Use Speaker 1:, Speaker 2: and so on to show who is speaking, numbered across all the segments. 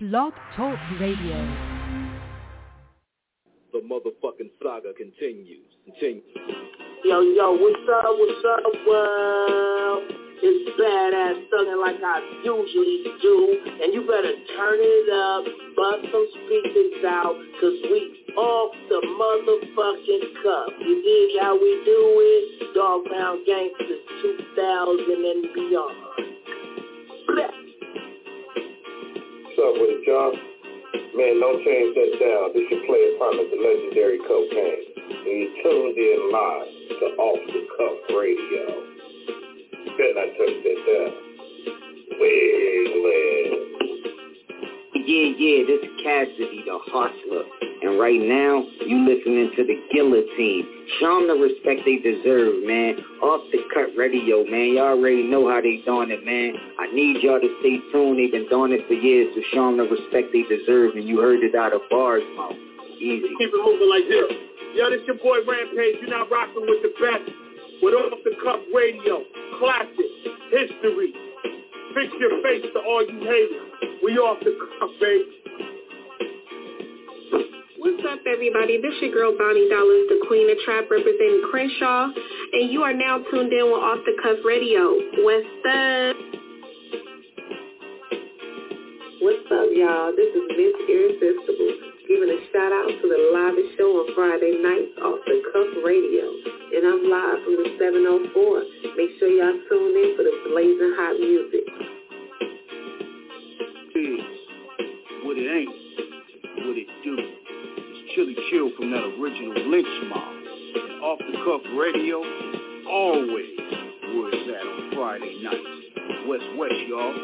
Speaker 1: Blog Talk Radio.
Speaker 2: The motherfucking saga continues.
Speaker 3: Yo, what's up, world? It's Badass Thuggin' like I usually do, and you better turn it up, bust some speakers out, cause we off the motherfucking cuff. You dig how we do it? Dog Pound Gangsters 2000 and beyond. Bleh.
Speaker 4: What's up with it, John? Man, don't change that down. This your player partner, the legendary Cocaine. And you tuned in live to Off the Cuff Radio. Better not touch that down. Wiggling.
Speaker 5: Yeah, this is Cassidy, the hustler. And right now, you listening to the Guillotine. Show them the respect they deserve, man. Off the Cut Radio, man. Y'all already know how they doing it, man. I need y'all to stay tuned. They've been doing it for years, so show them the respect they deserve. And you heard it out of Bars mouth. Easy.
Speaker 6: Keep it moving like this. Yo, this your boy Rampage. You're not rocking with the best. With Off the Cuff Radio. Classic. History. Fix your face to all you haters. We off the cuff, baby.
Speaker 7: What's up, everybody? This your girl, Bonnie Dollars, the Queen of Trap, representing Crenshaw, and you are now tuned in with Off the Cuff Radio. What's up?
Speaker 8: What's up, y'all? This is Miss Irresistible, giving a shout-out to the livest show on Friday nights, Off the Cuff Radio, and I'm live from the 704. Make sure y'all tune in for the blazing hot music.
Speaker 9: What it ain't, what it do. Chili Chill from that original Lynch Mob. And Off the Cuff Radio, always where it's at on Friday nights. West, y'all.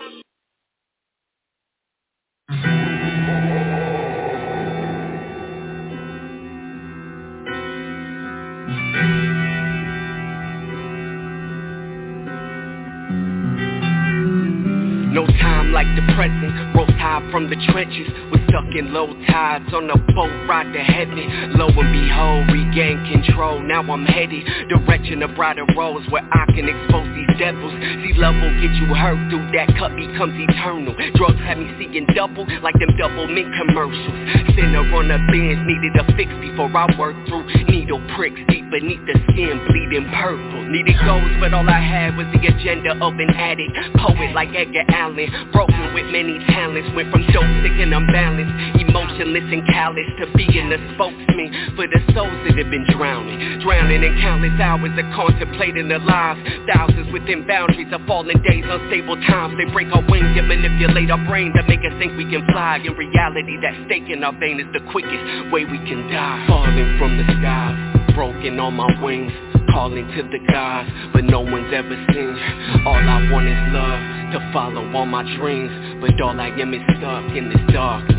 Speaker 10: No time like the present, roll tide from the trenches. We're stuck in low tides on a boat ride to heaven. Lo and behold, regain control. Now I'm headed direction of brighter roads where I can expose these devils. See love will get you hurt through that cut becomes eternal. Drugs have me seeing double like them double mint commercials. Sinner on the bench needed a fix before I work through needle pricks deep beneath the skin, bleeding purple. Needed goals, but all I had was the agenda of an addict. Poet like Edgar Allan, broken with many talents. Went from dope, sick and unbalanced, emotionless and callous, to being a spokesman for the souls that have been drowning in countless hours of contemplating their lives. Thousands within boundaries of fallen days, unstable times. They break our wings and manipulate our brain to make us think we can fly. In reality, that stake in our vein is the quickest way we can die. Falling from the skies, broken on my wings, calling to the gods, but no one's ever seen. All I want is love, to follow all my dreams, but all I am is stuck in this darkness.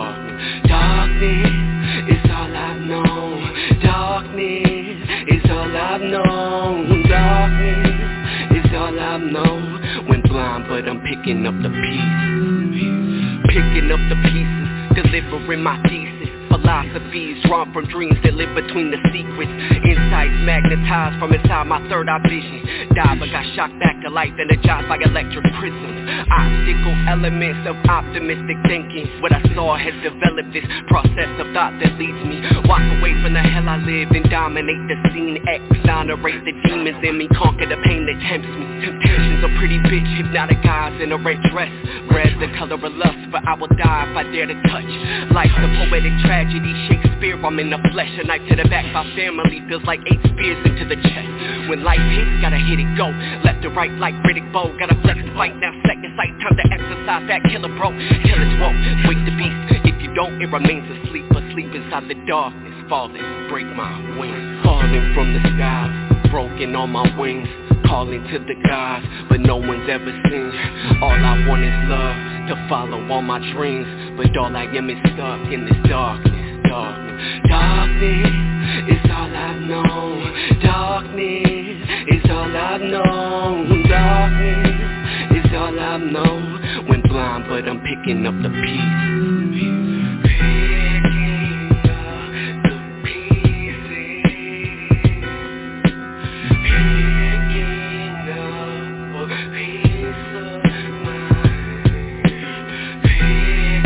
Speaker 10: Darkness is all I've known. Darkness is all I've known. Darkness is all I've known. When blind, but I'm picking up the pieces. Picking up the pieces, delivering my thesis. Philosophies drawn from dreams that live between the secrets. Insights magnetized from inside my third eye vision. Died but got shocked back to life, energized by electric prisms. Obstacle elements of optimistic thinking. What I saw has developed this process of thought that leads me. Walk away from the hell I live and dominate the scene. Exonerate the demons in me, conquer the pain that tempts me. Temptation's a pretty bitch, hypnotic eyes in a red dress. Red's the color of lust, but I will die if I dare to touch. Life's a poetic tragedy, Shakespeare, I'm in the flesh. A knife to the back, my family feels like 8 spears into the chest. When life hits, gotta hit it, go. Left to right like Riddick Bowe, gotta flex the fight, now second sight, time to exercise that killer bro. Kill its woke, wake the beast. If you don't, it remains asleep inside the darkness. Falling, break my wings. Falling from the skies, broken on my wings, calling to the gods, but no one's ever seen. All I want is love, to follow all my dreams, but all I am is stuck in this darkness. Darkness is all I've known. Darkness is all I've known. Darkness is all I've known. When blind, but I'm picking up the pieces.
Speaker 11: Picking up a piece of mind.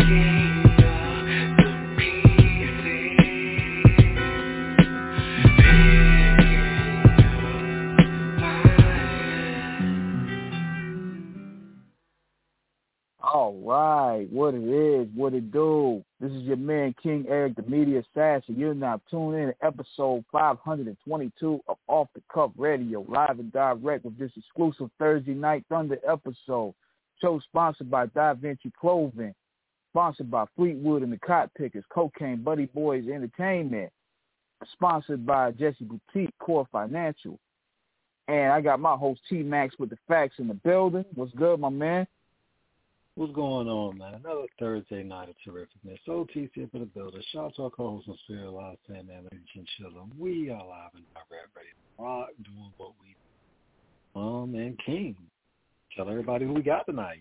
Speaker 1: right, what it is, what it do. This is your man, King Eric, the media assassin. You're now tuned in to episode 522 of Off the Cuff Radio, live and direct with this exclusive Thursday Night Thunder episode. Show sponsored by Da Vinci Clothing, sponsored by Fleetwood and the Cot Pickers, Cocaine Buddy Boys Entertainment, sponsored by Jesse Boutique, Core Financial. And I got my host T-Max with the facts in the building. What's good, my man?
Speaker 11: What's going on, man? Another Thursday night of terrificness. OTC up in the building. Shout out to our co-host on Spirit Live, Sandman, Lady Chinchilla. We are live and direct, ready to rock, doing what we do. And King, tell everybody who we got tonight.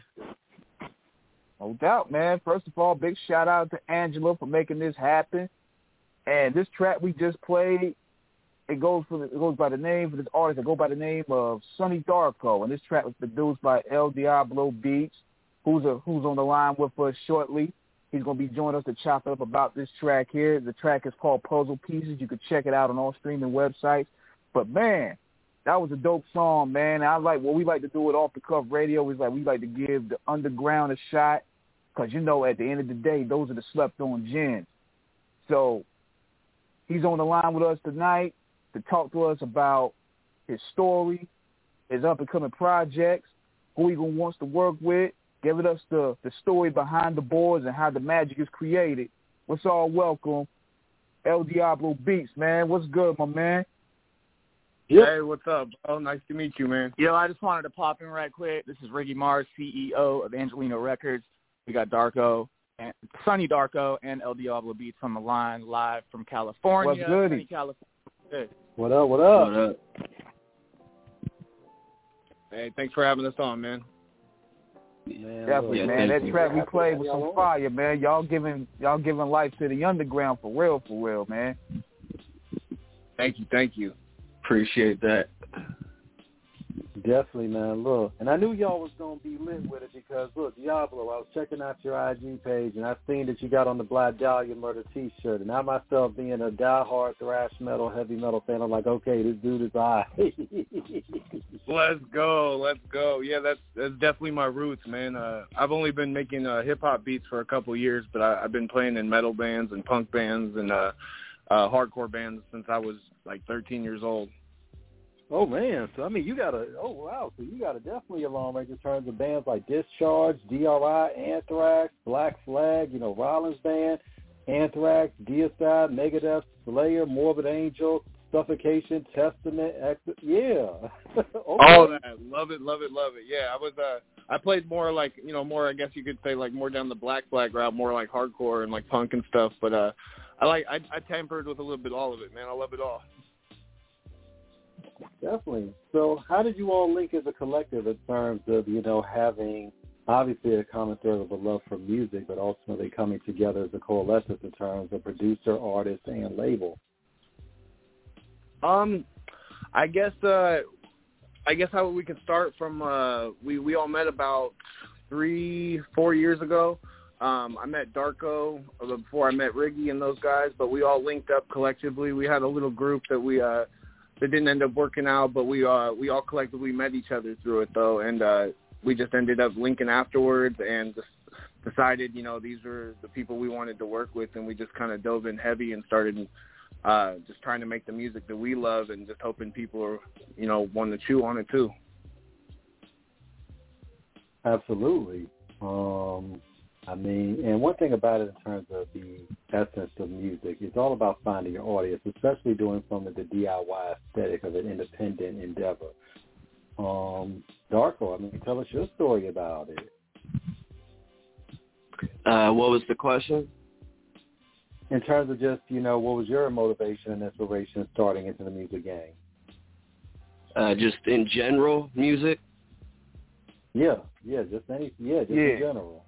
Speaker 1: No doubt, man. First of all, big shout out to Angela for making this happen. And this track we just played, it goes by the name for this artist. It goes by the name of Sonny Darko, and this track was produced by El Diablo Beats, who's on the line with us shortly. He's gonna be joining us to chop up about this track here. The track is called Puzzle Pieces. You can check it out on all streaming websites. But man, that was a dope song, man. I like what we like to do with Off the Cuff Radio is like we like to give the underground a shot, because at the end of the day, those are the slept-on gems. So he's on the line with us tonight to talk to us about his story, his up-and-coming projects, who he wants to work with, giving us the story behind the boards and how the magic is created. Let's all welcome El Diablo Beats, man. What's good, my man?
Speaker 12: Yep. Hey, what's up, bro? Nice to meet you, man.
Speaker 13: Yo, I just wanted to pop in right quick. This is Ricky Mars, CEO of Angelino Records. We got Sonny Darko, and El Diablo Beats on the line, live from California.
Speaker 1: What's good?
Speaker 13: Sunny California.
Speaker 11: What up? What up?
Speaker 12: Hey, thanks for having us on, man.
Speaker 11: Man,
Speaker 1: definitely, man. That track we played was some fire, man. Y'all giving life to the underground for real, man.
Speaker 12: Thank you. Appreciate that.
Speaker 11: Definitely, man. Look, and I knew y'all was going to be lit with it because, look, Diablo, I was checking out your IG page, and I seen that you got on the Black Dahlia Murder T-shirt. And I myself, being a diehard thrash metal, heavy metal fan, I'm like, okay, this dude is high.
Speaker 12: Let's go. Yeah, that's definitely my roots, man. I've only been making hip-hop beats for a couple years, but I've been playing in metal bands and punk bands and hardcore bands since I was like 13 years old.
Speaker 11: Oh, man. So, I mean, you got definitely a long range in terms of bands like Discharge, DRI, Anthrax, Black Flag, Rollins Band, Anthrax, Deicide, Megadeth, Slayer, Morbid Angel, Suffocation, Testament, yeah. Okay.
Speaker 12: All that. Love it. Yeah, I played more like, more, I guess you could say, like more down the Black Flag route, more like hardcore and like punk and stuff. But I tempered with a little bit all of it, man. I love it all.
Speaker 11: Definitely. So how did you all link as a collective in terms of, having obviously a common thread of a love for music, but ultimately coming together as a coalescence in terms of producer, artist, and label?
Speaker 12: I guess how we can start from, we all met about 3-4 years ago. I met Darko before I met Riggy and those guys, but we all linked up collectively. We had a little group that that didn't end up working out, but we all collectively met each other through it though, and we just ended up linking afterwards and just decided, these were the people we wanted to work with, and we just kind of dove in heavy and started just trying to make the music that we love and just hoping people are, want to chew on it too.
Speaker 11: Absolutely. I mean, and one thing about it in terms of the essence of music, it's all about finding your audience, especially doing from the DIY aesthetic of an independent endeavor. Darko, I mean, tell us your story about it.
Speaker 14: What was the question?
Speaker 11: In terms of just, what was your motivation and inspiration starting into the music game?
Speaker 14: Just in general, music?
Speaker 11: Yeah, just in general.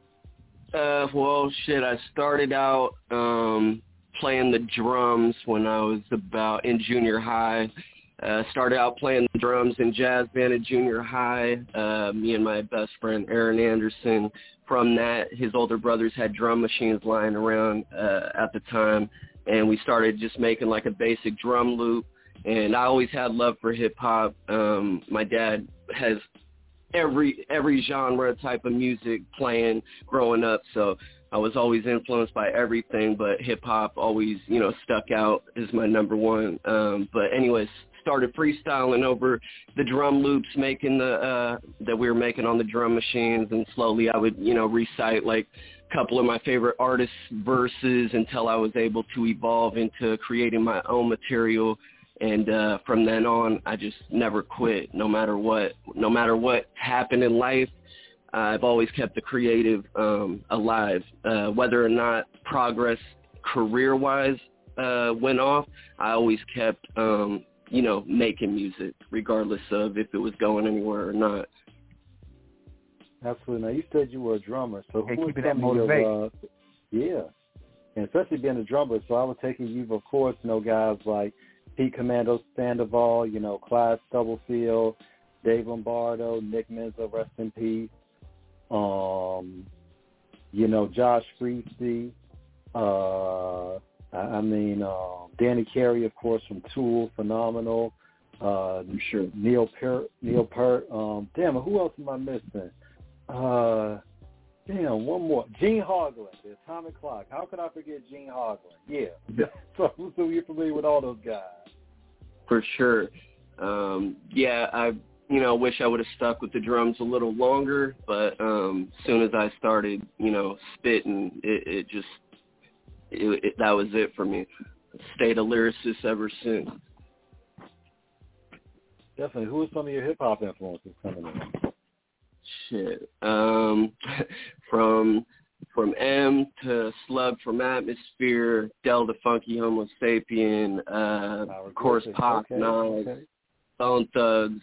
Speaker 14: I started out playing the drums when I was about in junior high. Started out playing the drums in jazz band at junior high. Me and my best friend, Aaron Anderson. From that, his older brothers had drum machines lying around at the time, and we started just making like a basic drum loop. And I always had love for hip-hop. My dad has every genre type of music playing growing up. So I was always influenced by everything, but hip hop always, stuck out as my number one. But anyways, started freestyling over the drum loops, making that we were making on the drum machines, and slowly I would, recite like a couple of my favorite artists' verses until I was able to evolve into creating my own material. And from then on, I just never quit, no matter what happened in life. I've always kept the creative alive. Whether or not progress career-wise went off, I always kept, making music, regardless of if it was going anywhere or not.
Speaker 11: Absolutely. Now, you said you were a drummer, so who was
Speaker 1: keeping that
Speaker 11: some of your,
Speaker 1: motivation.
Speaker 11: And especially being a drummer, so I would take it you've, of course, know guys like Pete Commando Sandoval, Clyde Stubblefield, Dave Lombardo, Nick Menza, rest in peace. Josh Freesey, Danny Carey, of course, from Tool, phenomenal. I'm sure. Neil Peart. Who else am I missing? One more. Gene Hoglan, the Atomic Clock. How could I forget Gene Hoglan? Yeah. So you're familiar with all those guys.
Speaker 14: For sure. I wish I would have stuck with the drums a little longer, but as soon as I started, spitting, that was it for me. Stayed a lyricist ever since.
Speaker 11: Definitely. Who are some of your hip-hop influences coming in?
Speaker 14: Shit. From M to Slug from Atmosphere, Del the Funky Homo Sapien, of course Pac, Nas, Bone Thugs,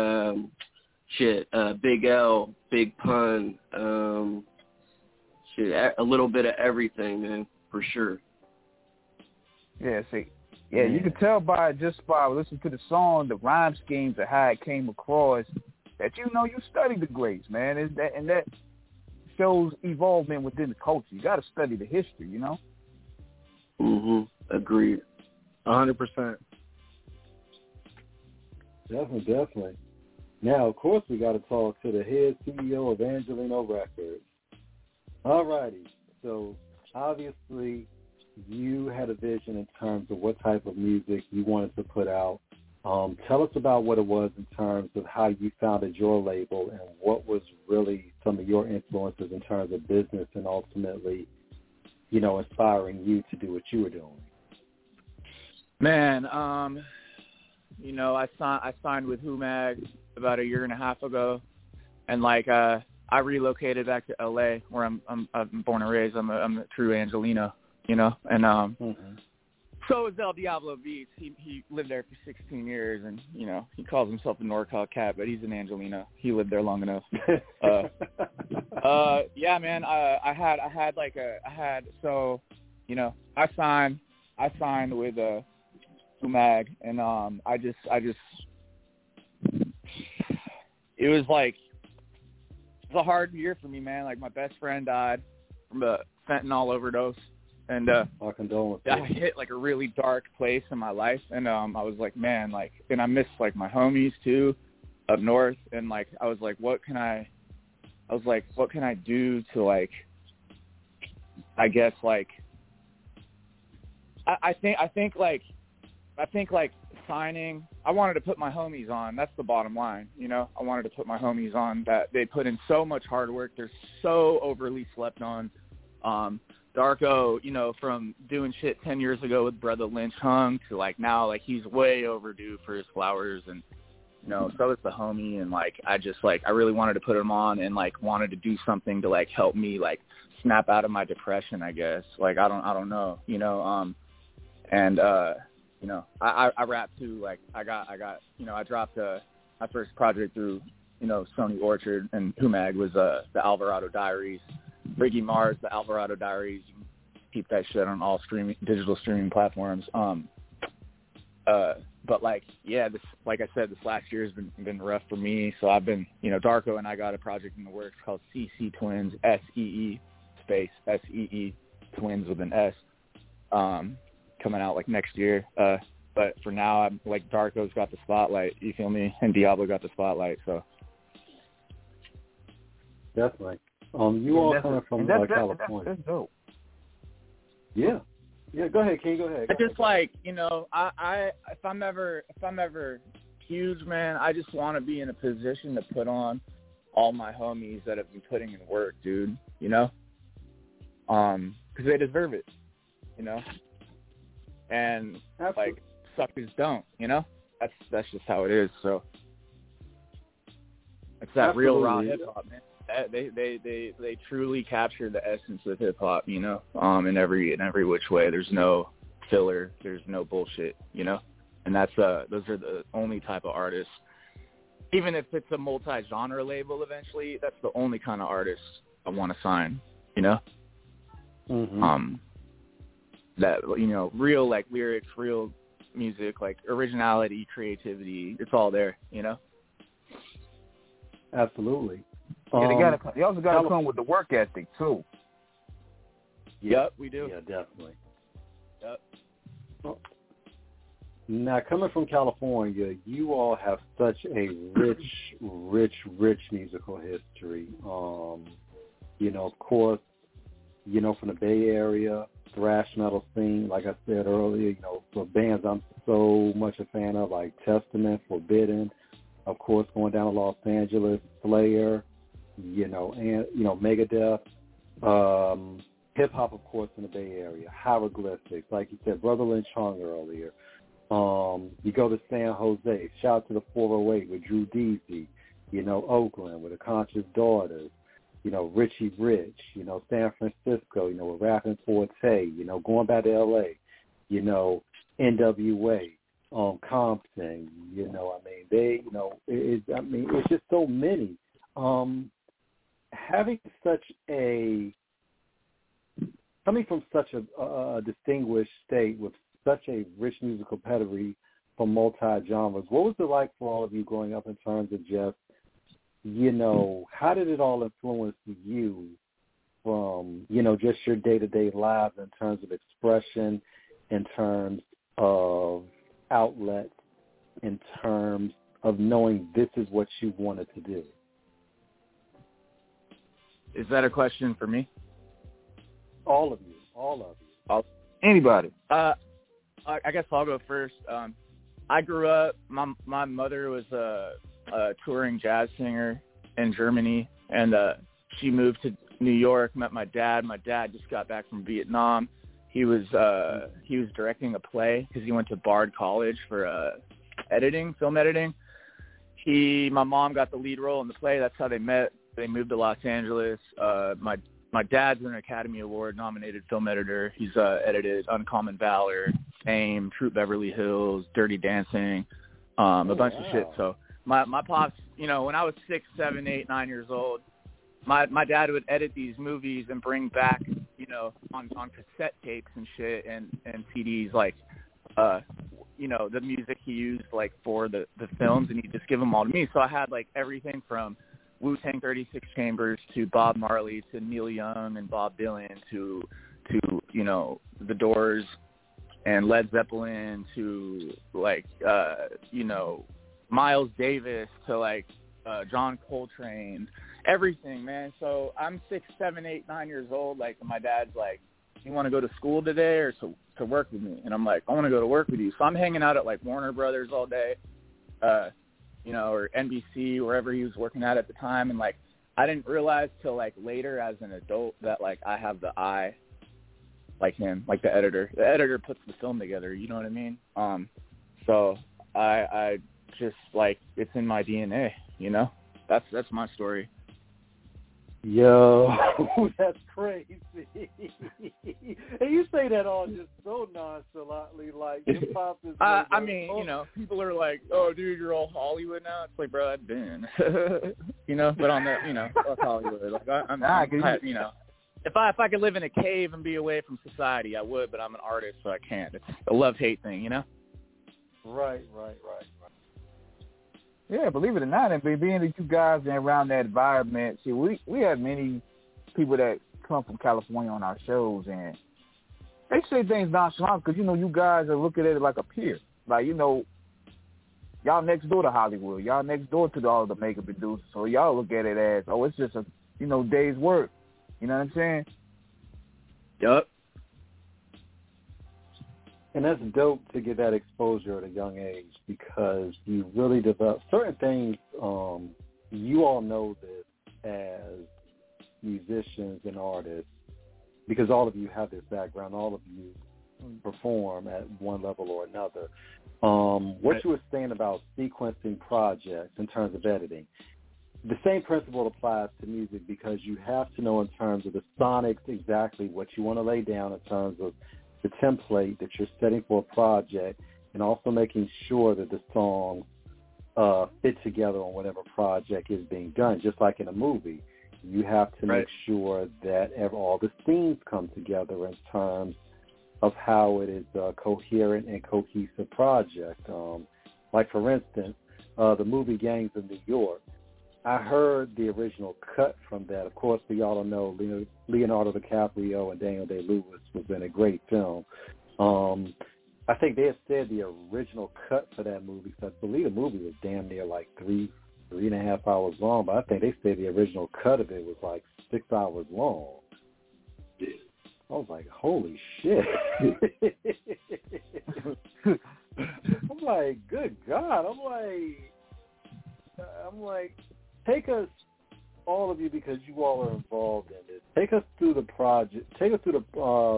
Speaker 14: Big L, Big Pun, a little bit of everything, man, for sure.
Speaker 1: Yeah, you can tell by listening to the song, the rhyme schemes, and how it came across, that you studied the greats, man, and that shows evolvement within the culture. You got to study the history,
Speaker 14: Agreed.
Speaker 12: 100%.
Speaker 11: Definitely. Now, of course, we got to talk to the head CEO of Angelino Records. All righty. So, obviously, you had a vision in terms of what type of music you wanted to put out. Tell us about what it was in terms of how you founded your label and what was really some of your influences in terms of business and ultimately, inspiring you to do what you were doing.
Speaker 13: Man, I signed with Humag about a year and a half ago, and I relocated back to LA where I'm born and raised. I'm a true Angelino, and so is El Diablo Beats. He lived there for 16 years, and he calls himself a NorCal cat, but he's an Angelino. He lived there long enough. Yeah, man. I signed with Humag, and it was a hard year for me, man. Like, my best friend died from a fentanyl overdose. And I hit a really dark place in my life, and I was like, man, and I missed my homies too up north, and I was like, what can I do to I think signing. I wanted to put my homies on. That's the bottom line, I wanted to put my homies on. That they put in so much hard work. They're so overly slept on. Darko, from doing shit 10 years ago with Brother Lynch Hung to now he's way overdue for his flowers, and so is the homie, and I really wanted to put him on and wanted to do something to help me snap out of my depression, I guess. I don't know, and I rap too. I dropped my first project through Sony Orchard, and Humag was the Alvarado Diaries. Ricky Mars, the Alvarado Diaries. You can keep that shit on all digital streaming platforms. But this, like I said, this last year has been rough for me. So I've been, Darko and I got a project in the works called CC Twins, SEE space SEE Twins with an S, coming out next year. But for now, I'm Darko's got the spotlight. You feel me? And Diablo got the spotlight. So.
Speaker 11: Definitely. You all coming from California.
Speaker 1: That's dope.
Speaker 11: Yeah. Yeah, go ahead, King. Go ahead.
Speaker 13: I just like, I if I'm ever huge, man, I just want to be in a position to put on all my homies that have been putting in work, dude. Because they deserve it, and
Speaker 11: Absolutely.
Speaker 13: like suckers don't, That's just how it is. So it's that real raw hip hop, man. They truly capture the essence of hip hop, in every which way. There's no filler, there's no bullshit, and that's those are the only type of artists. Even if it's a multi-genre label, eventually, that's the only kind of artist I want to sign,
Speaker 11: Mm-hmm.
Speaker 13: That real like lyrics, real music, like originality, creativity, it's all there,
Speaker 11: Absolutely.
Speaker 1: Yeah, they also got to come with the work ethic too.
Speaker 13: Yep, we do.
Speaker 11: Yeah, definitely.
Speaker 13: Yep.
Speaker 11: Now, coming from California, you all have such a rich musical history. Of course, from the Bay Area, thrash metal scene, like I said earlier, for bands I'm so much a fan of, like Testament, Forbidden, of course, going down to Los Angeles, Slayer, and Megadeth, hip hop, of course, in the Bay Area, Hieroglyphics, like you said, Brother Lynch Hung earlier. You go to San Jose, shout out to the 408 with Drew Deasy, Oakland with the Conscious Daughters, Richie Rich, San Francisco, with Rappin' Forte, going back to LA, NWA, Compton, it's just so many. Coming from such a distinguished state with such a rich musical pedigree from multi-genres, what was it like for all of you growing up in terms of just, how did it all influence you from, just your day-to-day lives in terms of expression, in terms of outlet, in terms of knowing this is what you wanted to do?
Speaker 13: Is that a question for me?
Speaker 11: All of you.
Speaker 1: Anybody.
Speaker 13: I guess I'll go first. I grew up, my mother was a touring jazz singer in Germany, and she moved to New York, met my dad. My dad just got back from Vietnam. He was directing a play because he went to Bard College for film editing. My mom got the lead role in the play. That's how they met. They moved to Los Angeles. My dad's an Academy Award nominated film editor. He's edited Uncommon Valor, Fame, Troop Beverly Hills, Dirty Dancing, a bunch of shit. So my pops, when I was 6, 7, 8, 9 years old, my dad would edit these movies and bring back, on cassette tapes and shit and CDs, like, the music he used, like, for the films, and he'd just give them all to me. So I had, like, everything from Wu-Tang 36 Chambers to Bob Marley to Neil Young and Bob Dylan to The Doors and Led Zeppelin to, like, Miles Davis to, like, John Coltrane, everything, man. So I'm 6, 7, 8, 9 years old, like, and my dad's like, you want to go to school today or to work with me? And I'm like, I want to go to work with you. So I'm hanging out at, like, Warner Brothers all day, or NBC, wherever he was working at the time. And, like, I didn't realize till, like, later as an adult that, like, I have the eye like him, like the editor. The editor puts the film together, you know what I mean? So I just, like, it's in my DNA, That's my story.
Speaker 11: Yo, that's crazy. And you say that all just so nonchalantly, like hip hop is.
Speaker 13: I mean, people are like, "Oh, dude, you're all Hollywood now." It's like, bro, I've been, But on the, fuck Hollywood. Like, if I could live in a cave and be away from society, I would. But I'm an artist, so I can't. It's a love-hate thing,
Speaker 11: Right.
Speaker 1: Yeah, believe it or not, and being that you guys are around that environment, see, we have many people that come from California on our shows, and they say things nonchalant because, you guys are looking at it like a peer. Like, y'all next door to Hollywood. Y'all next door to all the makeup producers. So y'all look at it as, oh, it's just day's work. You know what I'm saying?
Speaker 12: Yup.
Speaker 11: And that's dope to get that exposure at a young age because you really develop certain things. You all know this as musicians and artists because all of you have this background. All of you perform at one level or another. What you were saying about sequencing projects in terms of editing, the same principle applies to music because you have to know in terms of the sonics exactly what you want to lay down in terms of the template that you're setting for a project and also making sure that the songs fit together on whatever project is being done. Just like in a movie, you have to make sure that all the scenes come together in terms of how it is a coherent and cohesive project. Like, for instance, the movie Gangs of New York, I heard the original cut from that. Of course, we all know Leonardo DiCaprio and Daniel Day-Lewis was in a great film. I think they had said the original cut for that movie, because I believe the movie was damn near like 3.5 hours long, but I think they said the original cut of it was like 6 hours long. I was like, holy shit. I'm like, good God. I'm like, take us, all of you, because you all are involved in this. Take us through the project. Take us through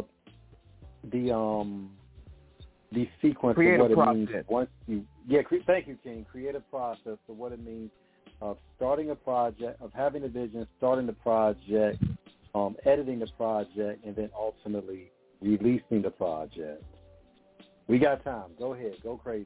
Speaker 11: the sequence
Speaker 1: creative
Speaker 11: of what
Speaker 1: process.
Speaker 11: It means once you. Thank you, King. Creative process of what it means of starting a project, of having a vision, starting the project, editing the project, and then ultimately releasing the project. We got time. Go ahead. Go crazy.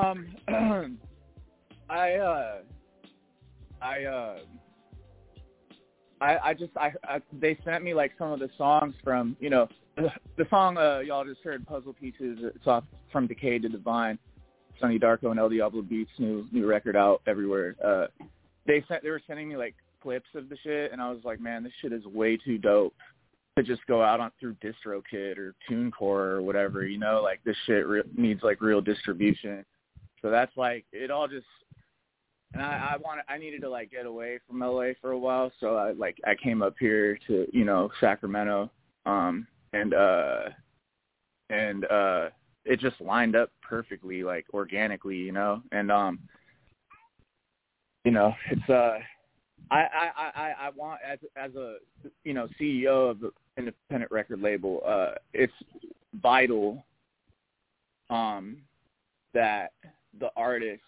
Speaker 13: They sent me like some of the songs from, the song y'all just heard, Puzzle Pieces. It's off from Decay to Divine, Sonny Darko and El Diablo Beats new record out everywhere. They were sending me like clips of the shit, and I was like, man, this shit is way too dope to just go out on through DistroKid or TuneCore or whatever. Like this shit needs like real distribution. So that's like it all just. And I needed to like get away from LA for a while, so I came up here to Sacramento, and it just lined up perfectly, like organically, and it's I want as a CEO of the independent record label, it's vital that the artists.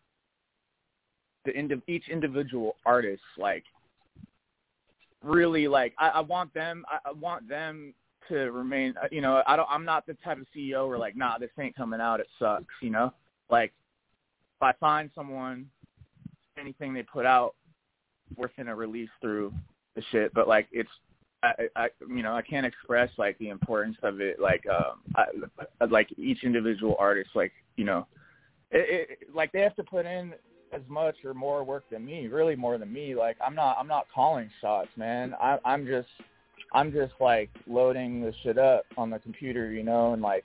Speaker 13: Each individual artist, like, really, like, I want them to remain, I'm not the type of CEO where, like, nah, this ain't coming out, it sucks, Like, if I find someone, anything they put out, we're finna release through the shit, but, like, it's, I can't express, like, the importance of it, like, like, each individual artist, like, like, they have to put in as much or more work than me, really more than me. Like I'm not calling shots, man. I'm just like loading the shit up on the computer, and like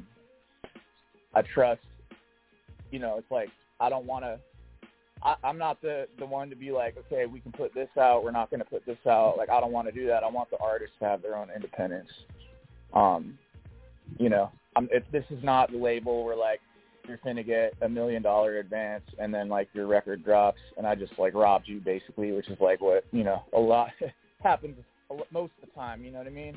Speaker 13: I trust, it's like I don't want to. I'm not the one to be like, okay, we can put this out, we're not going to put this out. Like I don't want to do that. I want the artists to have their own independence. This is not the label where like you're finna get $1 million advance and then like your record drops and I just like robbed you basically, which is like what, a lot happens most of the time, you know what I mean?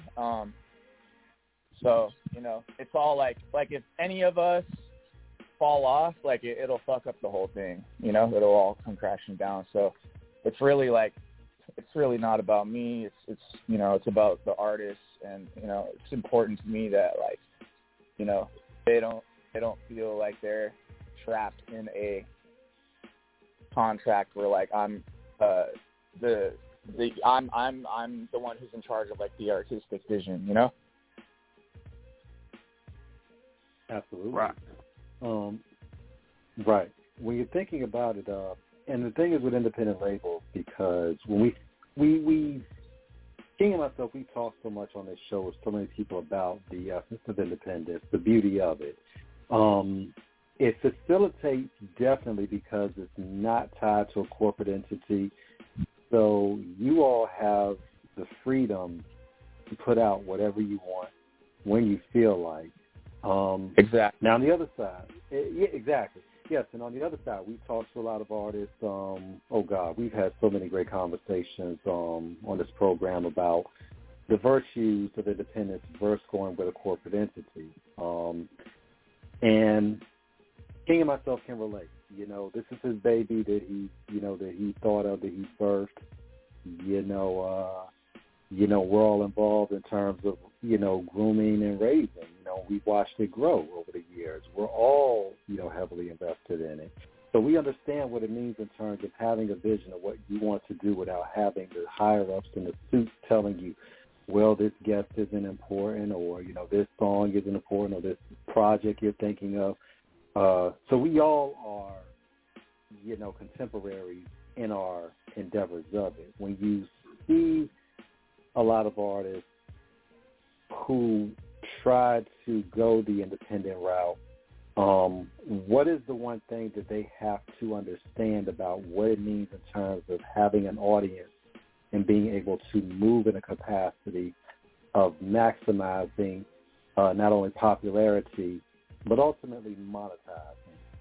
Speaker 13: So, it's all like if any of us fall off, like it'll fuck up the whole thing, it'll all come crashing down. So it's really like, it's really not about me. It's it's about the artists and, it's important to me that like, they don't feel like they're trapped in a contract where like I'm the one who's in charge of like the artistic vision,
Speaker 11: Absolutely.
Speaker 12: Right.
Speaker 11: Right. When you're thinking about it, and the thing is with independent labels, because when we King and myself, we talk so much on this show with so many people about the essence of independence, the beauty of it. It facilitates definitely because it's not tied to a corporate entity. So you all have the freedom to put out whatever you want when you feel like.
Speaker 13: Exactly.
Speaker 11: Now, on the other side, yeah, exactly. Yes, and on the other side, we've talked to a lot of artists. We've had so many great conversations on this program about the virtues of independence versus going with a corporate entity. And King and myself can relate. You know, this is his baby that he thought of, that he birthed. We're all involved in terms of, grooming and raising. We've watched it grow over the years. We're all, heavily invested in it. So we understand what it means in terms of having a vision of what you want to do without having the higher-ups in the suit telling you, well, this guest isn't important, or, this song isn't important, or this project you're thinking of. So we all are, contemporaries in our endeavors of it. When you see a lot of artists who tried to go the independent route, what is the one thing that they have to understand about what it means in terms of having an audience and being able to move in a capacity of maximizing not only popularity, but ultimately monetizing?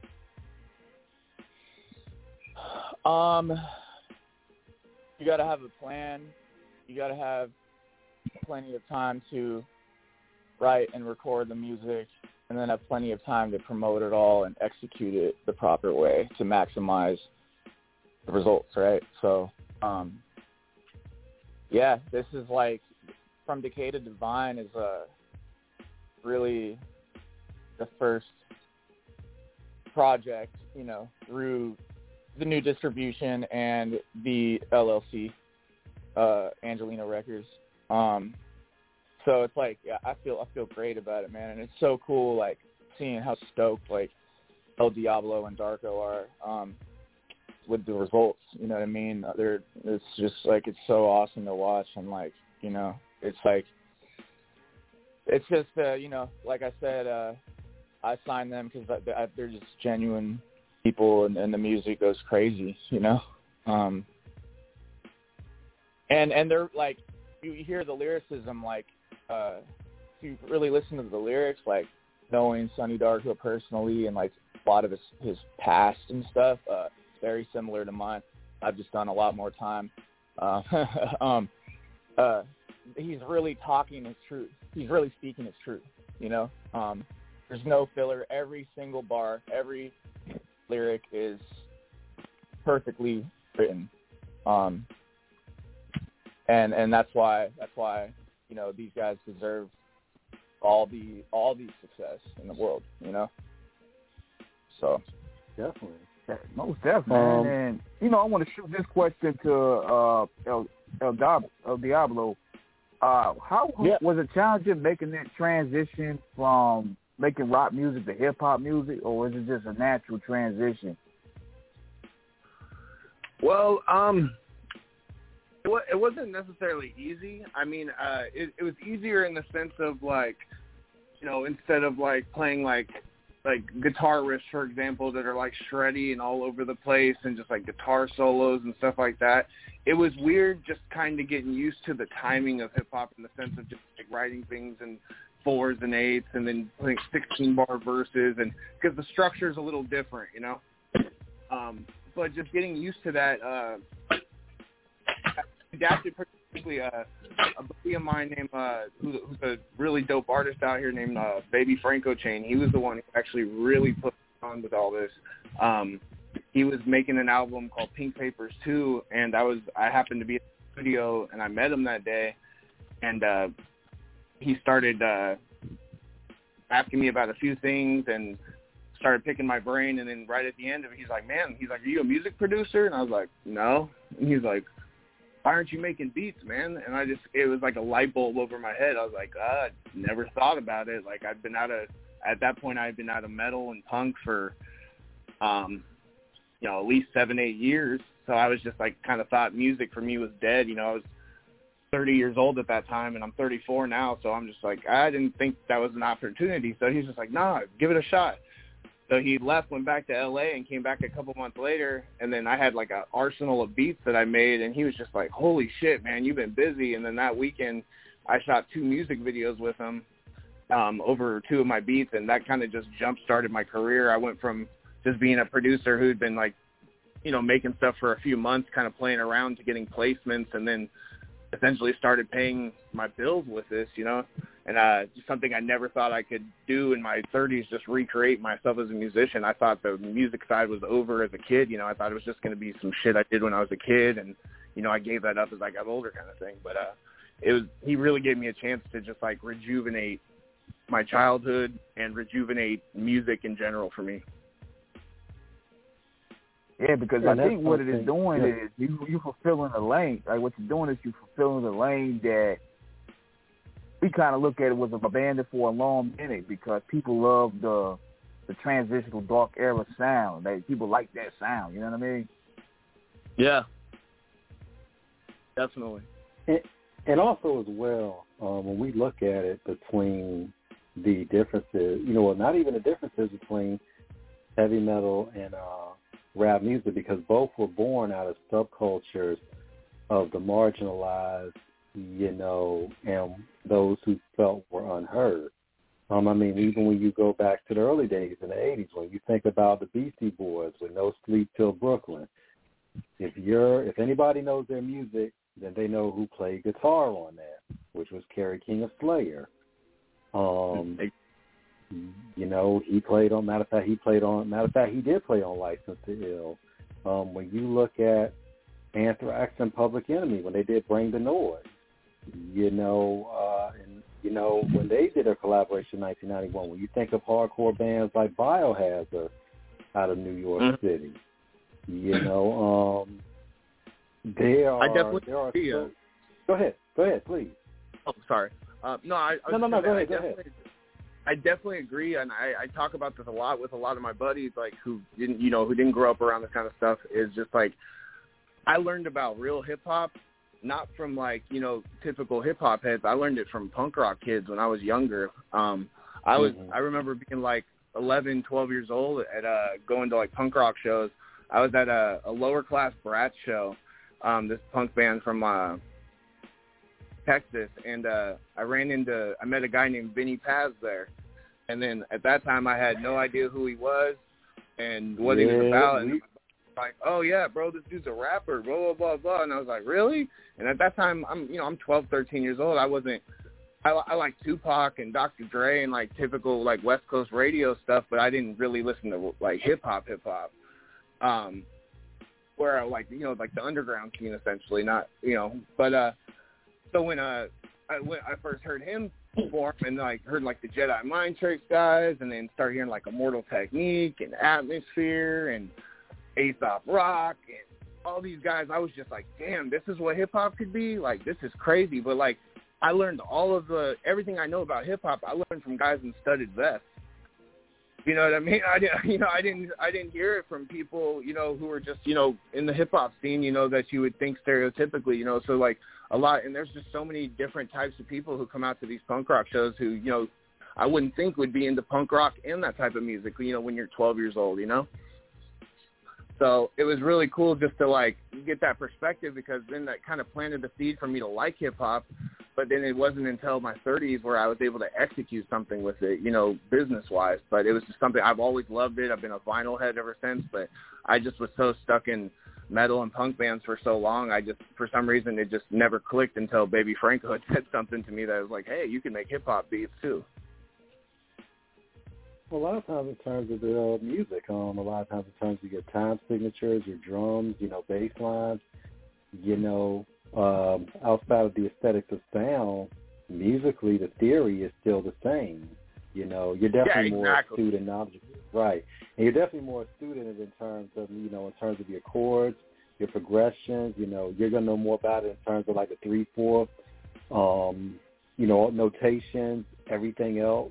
Speaker 13: You got to have a plan. You got to have plenty of time to write and record the music, and then have plenty of time to promote it all and execute it the proper way to maximize the results, right? So, this is like From Decay to Divine is really the first project, through the new distribution and the LLC, Angelina Records. So it's like, I feel great about it, man, and it's so cool, like seeing how stoked like El Diablo and Darko are with the results. You know what I mean? It's just like, it's so awesome to watch, and like, it's like, it's just like I said, I signed them because they're just genuine people, and the music goes crazy, and they're like, you hear the lyricism, like, if you really listen to the lyrics, like knowing Sonny Darko personally and like a lot of his past and stuff, very similar to mine. I've just done a lot more time. He's really talking his truth. He's really speaking his truth, There's no filler. Every single bar, every lyric is perfectly written. And that's why these guys deserve all the success in the world, So
Speaker 11: definitely,
Speaker 1: most definitely. And I want to shoot this question to El Diablo. How was it challenging making that transition from making rock music to hip hop music, or was it just a natural transition?
Speaker 12: Well, it wasn't necessarily easy. I mean, it was easier in the sense of like, instead of like playing like guitar riffs, for example, that are like shreddy and all over the place, and just like guitar solos and stuff like that. It was weird just kind of getting used to the timing of hip hop in the sense of just like writing things in 4s and 8s and then putting 16-bar verses, and because the structure is a little different, but just getting used to that, adapted particularly a buddy of mine named who's a really dope artist out here named Baby Franco Chain. He was the one who actually really put on with all this. He was making an album called Pink Papers 2, and I happened to be in the studio, and I met him that day, and he started asking me about a few things and started picking my brain, and then right at the end of it, he's like, are you a music producer? And I was like, no. And he's like, why aren't you making beats, man? And it was like a light bulb over my head. I was like, I never thought about it. Like, at that point, I had been out of metal and punk for, at least 7-8 years. So I was just like, kind of thought music for me was dead. I was 30 years old at that time, and I'm 34 now. So I'm just like, I didn't think that was an opportunity. So he's just like, nah, give it a shot. So he left, went back to L.A., and came back a couple months later, and then I had like an arsenal of beats that I made, and he was just like, holy shit, man, you've been busy. And then that weekend I shot 2 music videos with him over 2 of my beats, and that kind of just jump-started my career. I went from just being a producer who'd been like, you know, making stuff for a few months, kind of playing around, to getting placements, and then essentially started paying my bills with this, you know. And just something I never thought I could do in my 30s, just recreate myself as a musician. I thought the music side was over as a kid. You know, I thought it was just going to be some shit I did when I was a kid, and, you know, I gave that up as I got older kind of thing. But he really gave me a chance to just, like, rejuvenate my childhood and rejuvenate music in general for me.
Speaker 1: Yeah, because I think what it is doing is you fulfilling a lane. Like, what you're doing is you fulfilling the lane that we kind of look at it was abandoned for a long minute, because people love the transitional dark era sound. Like, people like that sound. You know what I mean?
Speaker 12: Yeah, definitely.
Speaker 11: And also as well, when we look at it between the differences, you know, not even the differences between heavy metal and rap music, because both were born out of subcultures of the marginalized, you know, and those who felt were unheard. I mean, even when you go back to the early days in the 80s, when you think about the Beastie Boys with No Sleep Till Brooklyn, if anybody knows their music, then they know who played guitar on that, which was Kerry King of Slayer. You know, he did play on License to Ill. When you look at Anthrax and Public Enemy, when they did Bring the Noise, you know, and you know, when they did a collaboration in 1991, when you think of hardcore bands like Biohazard out of New York City, you know, there are. Go ahead, please.
Speaker 12: Oh, sorry. Go ahead. I definitely agree, and I talk about this a lot with a lot of my buddies, like, who didn't grow up around this kind of stuff. Is just like, I learned about real hip hop not from, like, you know, typical hip hop heads. I learned it from punk rock kids when I was younger. I remember being like 11, 12 years old at going to like punk rock shows. I was at a lower class Brat show, this punk band from Texas, and I met a guy named Vinny Paz there, and then at that time I had no idea who he was and what he was about, and like, oh yeah, bro, this dude's a rapper, blah blah blah blah, and I was like, really? And at that time I'm 12, 13 years old. I like Tupac and Dr. Dre and like typical like West Coast radio stuff, but I didn't really listen to like hip hop. Where I like like the underground scene essentially, not but so when I first heard him perform and like heard like the Jedi Mind Tricks guys, and then started hearing like Immortal Technique and Atmosphere and Aesop Rock and all these guys, I was just like, damn, this is what hip hop could be. Like, this is crazy. But like, I learned everything I know about hip hop. I learned from guys in studded vests. You know what I mean? I didn't hear it from people, who were just, in the hip hop scene, that you would think stereotypically, So like a lot, and there's just so many different types of people who come out to these punk rock shows who, I wouldn't think would be into punk rock and that type of music, when you're 12 years old, So it was really cool just to like get that perspective, because then that kind of planted the seed for me to like hip hop. But then it wasn't until my 30s where I was able to execute something with it, business-wise. But it was just something, I've always loved it. I've been a vinyl head ever since. But I just was so stuck in metal and punk bands for so long. For some reason, it just never clicked until Baby Franco had said something to me that was like, hey, you can make hip-hop beats too.
Speaker 11: Well, a lot of times in terms of the music, a lot of times in terms of your time signatures, your drums, bass lines, outside of the aesthetics of sound, musically the theory is still the same. You're definitely more astute and knowledgeable, right? And you're definitely more astute in it in terms of in terms of your chords, your progressions. You're gonna know more about it in terms of like the 3/4, notations, everything else.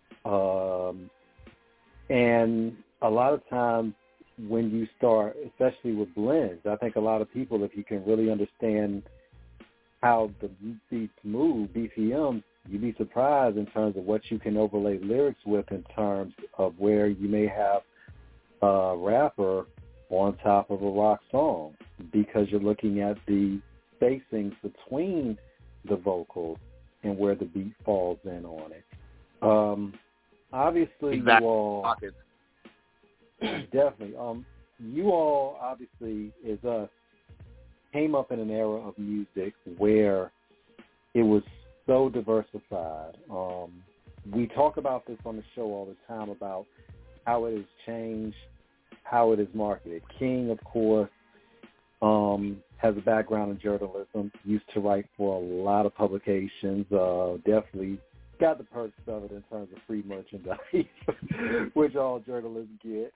Speaker 11: And a lot of times when you start, especially with blends, I think a lot of people, if you can really understand how the beats move, BPMs, you'd be surprised in terms of what you can overlay lyrics with in terms of where you may have a rapper on top of a rock song because you're looking at the spacings between the vocals and where the beat falls in on it. Obviously,
Speaker 12: exactly.
Speaker 11: You all definitely. You all obviously, as us, came up in an era of music where it was so diversified. We talk about this on the show all the time about how it has changed, how it is marketed. King, of course, has a background in journalism, used to write for a lot of publications, definitely got the perks of it in terms of free merchandise, which all journalists get.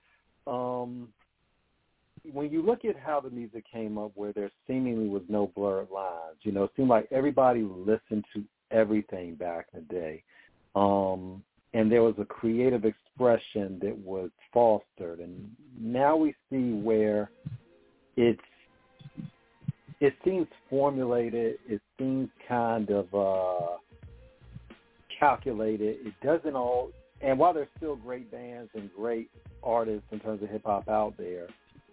Speaker 11: When you look at how the music came up where there seemingly was no blurred lines, you know, it seemed like everybody listened to everything back in the day. And there was a creative expression that was fostered. And now we see where it seems formulated, it seems kind of calculated. It doesn't all, and while there's still great bands and great artists in terms of hip-hop out there,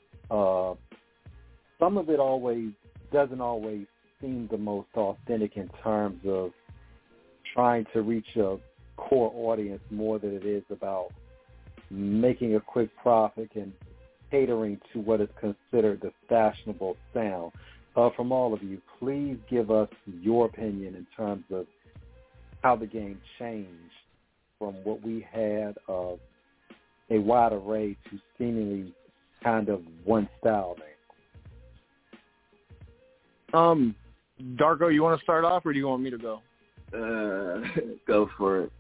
Speaker 11: some of it doesn't always seem the most authentic in terms of trying to reach a core audience more than it is about making a quick profit and catering to what is considered the fashionable sound. From all of you, please give us your opinion in terms of how the game changed from what we had of a wide array to seemingly kind of one style
Speaker 12: name. Darko, you want to start off, or do you want me to go?
Speaker 14: Go for it.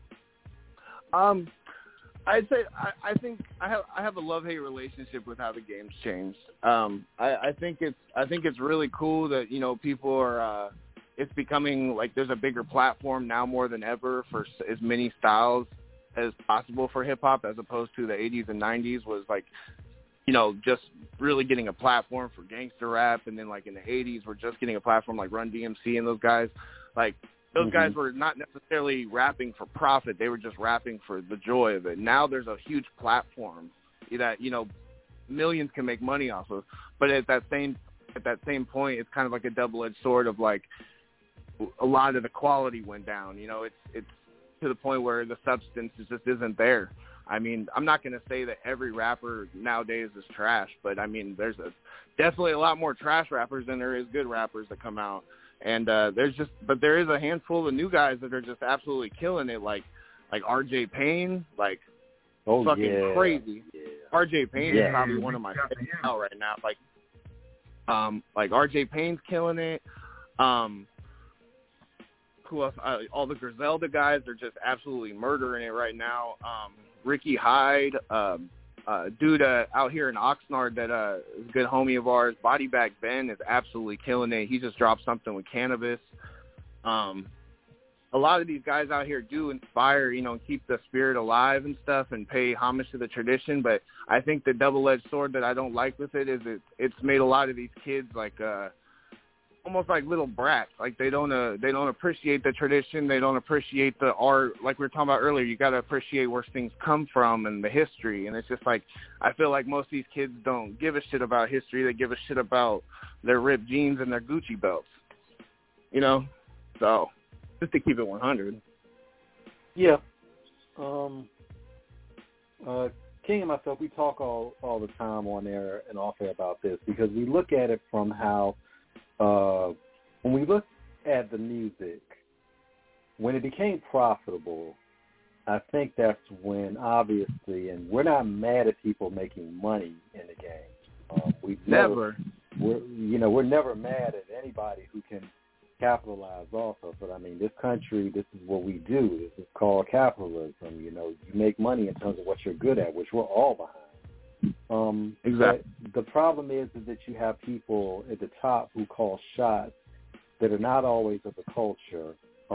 Speaker 12: I'd say I think I have a love-hate relationship with how the game's changed. I think it's really cool that, you know, people are it's becoming like there's a bigger platform now more than ever for as many styles as possible for hip hop, as opposed to the 80s and 90s was like, you know, just really getting a platform for gangster rap, and then like in the 80s we're just getting a platform like Run DMC and those guys. Like those guys were not necessarily rapping for profit; they were just rapping for the joy of it. Now there's a huge platform that, you know, millions can make money off of. But at that same point, it's kind of like a double-edged sword of like a lot of the quality went down. You know, it's to the point where the substance just isn't there. I mean, I'm not going to say that every rapper nowadays is trash, but I mean, there's definitely a lot more trash rappers than there is good rappers that come out. And there is a handful of new guys that are just absolutely killing it, like RJ Payne, like fucking crazy. Yeah. RJ Payne is probably one of my favorites out right now. Like RJ Payne's killing it. Who else? All the Griselda guys are just absolutely murdering it right now. Ricky Hyde, dude out here in Oxnard that is a good homie of ours, Body Bag Ben, is absolutely killing it. He just dropped something with Cannabis. A lot of these guys out here do inspire, you know, keep the spirit alive and stuff and pay homage to the tradition. But I think the double-edged sword that I don't like with it is it's made a lot of these kids like almost like little brats. Like they don't appreciate the tradition. They don't appreciate the art. Like we were talking about earlier, you got to appreciate where things come from and the history. And it's just like, I feel like most of these kids don't give a shit about history. They give a shit about their ripped jeans and their Gucci belts, you know? So just to keep it 100.
Speaker 11: Yeah. King and myself, we talk all the time on air and off air about this because we look at it from how, when we look at the music, when it became profitable, I think that's when, obviously, and we're not mad at people making money in the game. We're never mad at anybody who can capitalize off of it. I mean, this country, this is what we do. This is called capitalism. You know, you make money in terms of what you're good at, which we're all behind.
Speaker 12: Exactly.
Speaker 11: The problem is that you have people at the top who call shots that are not always of the culture.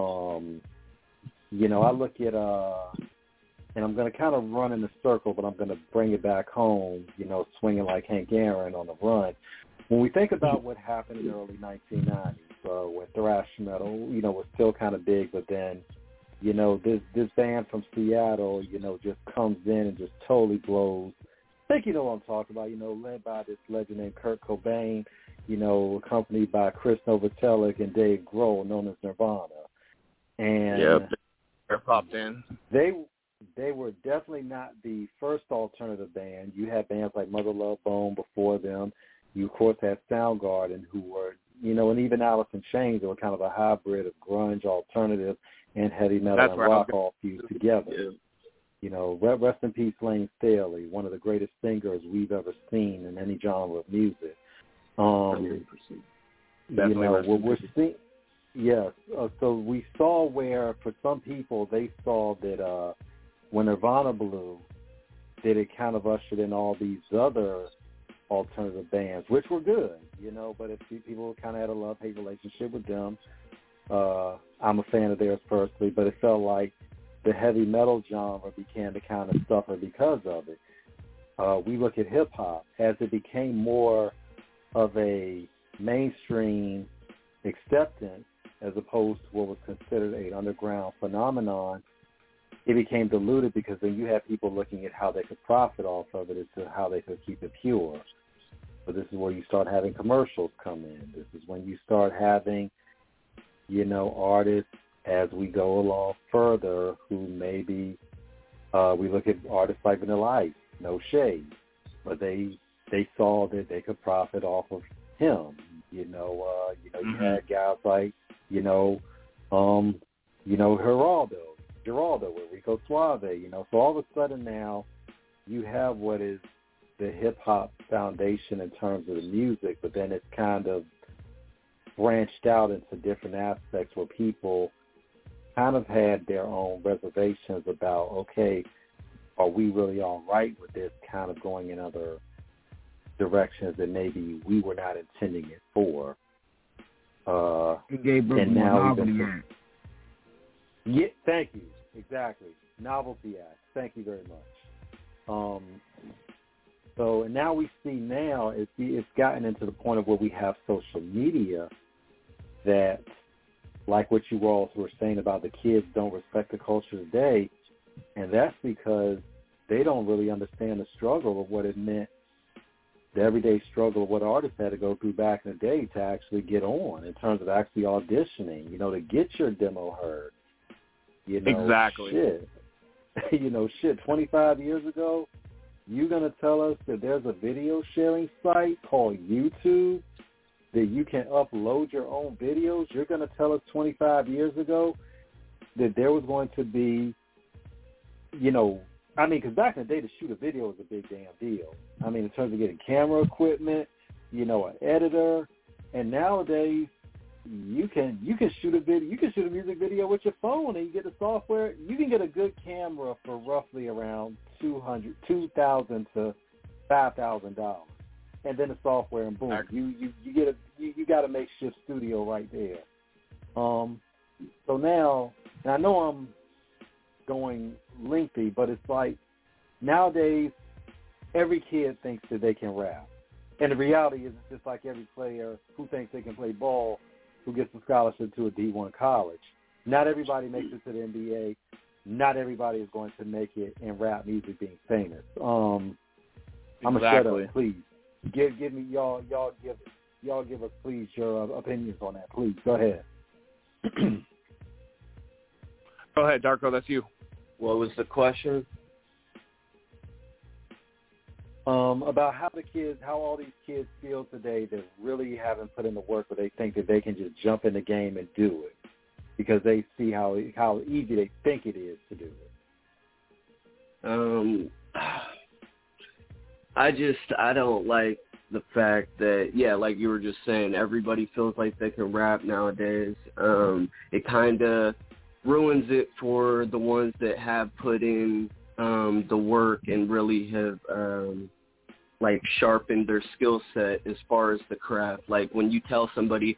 Speaker 11: You know, I look at, and I'm going to kind of run in a circle, but I'm going to bring it back home, you know, swinging like Hank Aaron on the run. When we think about what happened in the early 1990s, when thrash metal, you know, was still kind of big, but then You know, this band from Seattle, you know, just comes in and just totally blows. I think you know what I'm talking about, you know, led by this legend named Kurt Cobain, you know, accompanied by Chris Novoselic and Dave Grohl, known as Nirvana. And
Speaker 12: they're popped in.
Speaker 11: They were definitely not the first alternative band. You had bands like Mother Love Bone before them. You, of course, had Soundgarden, who were, you know, and even Alice in Chains, they were kind of a hybrid of grunge, alternative, and heavy metal and rock all fused together. Yeah. You know, rest in peace, Lane Staley, one of the greatest singers we've ever seen in any genre of music. You know, what we're seeing, yes. So we saw where, for some people, they saw that when Nirvana blew, that it kind of ushered in all these other alternative bands, which were good, you know, but if people kind of had a love-hate relationship with them, I'm a fan of theirs personally, but it felt like the heavy metal genre began to kind of suffer because of it. We look at hip-hop. As it became more of a mainstream acceptance as opposed to what was considered an underground phenomenon, it became diluted because then you had people looking at how they could profit off of it as to how they could keep it pure. But this is where you start having commercials come in. This is when you start having, you know, artists as we go along further who maybe we look at artists like Vanilla Ice, no shade, but they saw that they could profit off of him. You
Speaker 12: Mm-hmm.
Speaker 11: You had guys like, Geraldo with Rico Suave, you know. So all of a sudden now you have what is the hip-hop foundation in terms of the music, but then it's kind of branched out into different aspects where people kind of had their own reservations about, okay, are we really all right with this kind of going in other directions that maybe we were not intending it for?
Speaker 1: It gave Brooklyn more novelty act.
Speaker 11: Yeah, thank you. Exactly. Novelty act. Thank you very much. So and now we see it's gotten into the point of where we have social media that, like what you all were saying about the kids don't respect the culture today, and that's because they don't really understand the struggle of what it meant, the everyday struggle of what artists had to go through back in the day to actually get on in terms of actually auditioning, you know, to get your demo heard. You know,
Speaker 12: exactly.
Speaker 11: Shit, 25 years ago, you're going to tell us that there's a video sharing site called YouTube that you can upload your own videos? You're going to tell us 25 years ago that there was going to be, because back in the day to shoot a video was a big damn deal. I mean, in terms of getting camera equipment, an editor, and nowadays you can shoot a video, you can shoot a music video with your phone, and you get the software. You can get a good camera for roughly around $2,000 to $5,000, and then the software, and boom, you got a makeshift studio right there. So now, and I know I'm going lengthy, but it's like nowadays every kid thinks that they can rap, and the reality is it's just like every player who thinks they can play ball who gets a scholarship to a D1 college. Not everybody makes it to the NBA. Not everybody is going to make it in rap music being famous. I'm gonna shut up, please. Give me y'all give us please your opinions on that, please. Go ahead.
Speaker 12: Go ahead, Darko. That's you.
Speaker 14: What was the question?
Speaker 11: About how all these kids feel today that really haven't put in the work, but they think that they can just jump in the game and do it because they see how easy they think it is to do it.
Speaker 14: I don't like the fact that, like you were just saying, everybody feels like they can rap nowadays. It kind of ruins it for the ones that have put in the work and really have sharpened their skill set as far as the craft. Like when you tell somebody,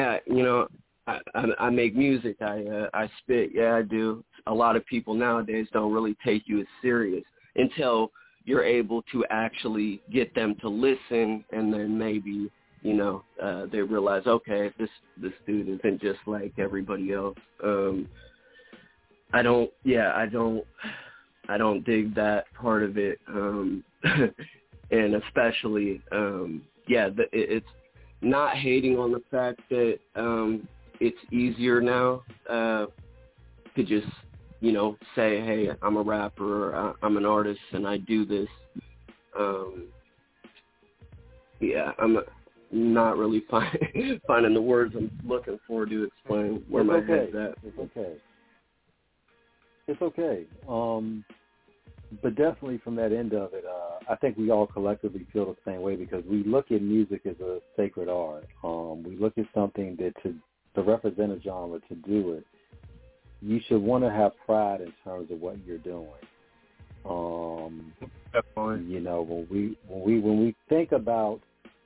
Speaker 14: I make music, I spit, I do. A lot of people nowadays don't really take you as serious until you're able to actually get them to listen, and then maybe they realize, okay, this dude isn't just like everybody else. I don't dig that part of it. And especially, it's not hating on the fact that it's easier now to just, say, hey, I'm a rapper, or I'm an artist, and I do this. I'm not really finding the words I'm looking for to explain where my head's at.
Speaker 11: It's okay. But definitely from that end of it, I think we all collectively feel the same way because we look at music as a sacred art. We look at something that to represent a genre, to do it, you should want to have pride in terms of what you're doing. Definitely. When we think about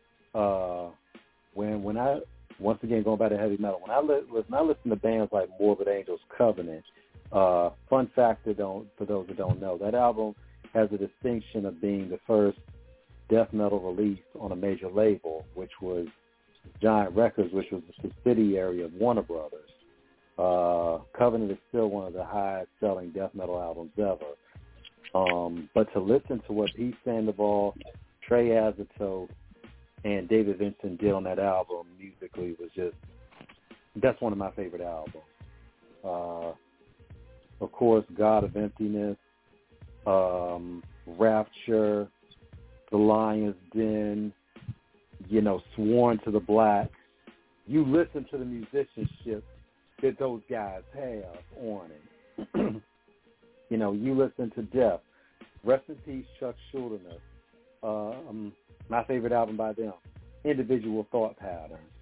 Speaker 11: when I once again going back to heavy metal, when I listen to bands like Morbid Angels, Covenant. Fun fact for those that don't know, that album has a distinction of being the first death metal release on a major label, which was Giant Records, which was a subsidiary of Warner Brothers. Covenant is still one of the highest-selling death metal albums ever. But to listen to what Pete Sandoval, Trey Azatoth, and David Vincent did on that album musically was that's one of my favorite albums. Of course, God of Emptiness, Rapture, The Lion's Den, Sworn to the Black. You listen to the musicianship that those guys have on it. You listen to Death. Rest in peace, Chuck Schuldiner. My favorite album by them, Individual Thought Patterns.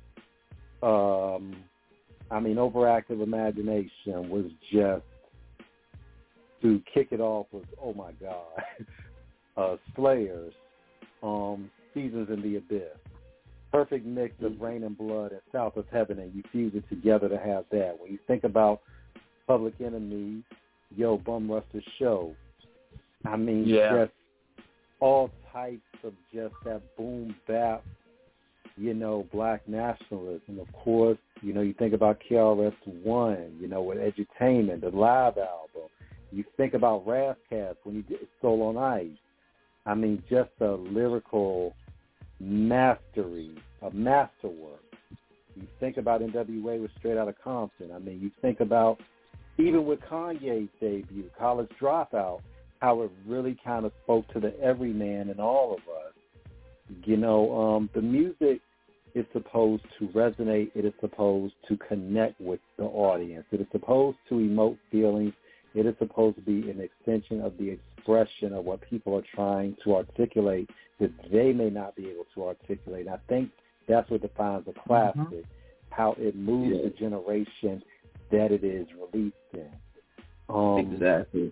Speaker 11: Overactive Imagination was just, to kick it off was, oh my God, Slayers, Seasons in the Abyss, perfect mix of Rain and Blood and South of Heaven, and you fuse it together to have that. When you think about Public Enemy, Bum Ruster Show, just all types of just that boom bap, black nationalism. Of course, you think about KRS-One, with Edutainment, the live album. You think about Razzcast when he did Soul on Ice. Just a lyrical mastery, a masterwork. You think about NWA with Straight Outta Compton. You think about, even with Kanye's debut, College Dropout, how it really kind of spoke to the everyman in all of us. The music is supposed to resonate. It is supposed to connect with the audience. It is supposed to emote feelings. It is supposed to be an extension of the expression of what people are trying to articulate that they may not be able to articulate. And I think that's what defines a classic, how it moves the generation that it is released in.
Speaker 14: Exactly.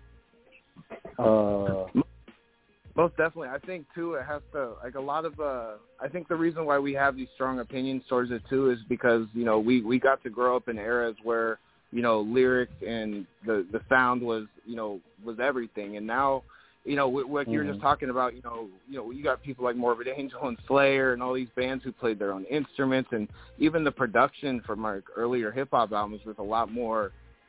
Speaker 12: Most definitely. I think, too, it has to, a lot of, I think the reason why we have these strong opinions towards it, too, is because, we got to grow up in eras where, lyrics and the sound was everything. And now, what you were just talking about, you got people like Morbid Angel and Slayer and all these bands who played their own instruments, and even the production from our earlier hip-hop albums was a lot more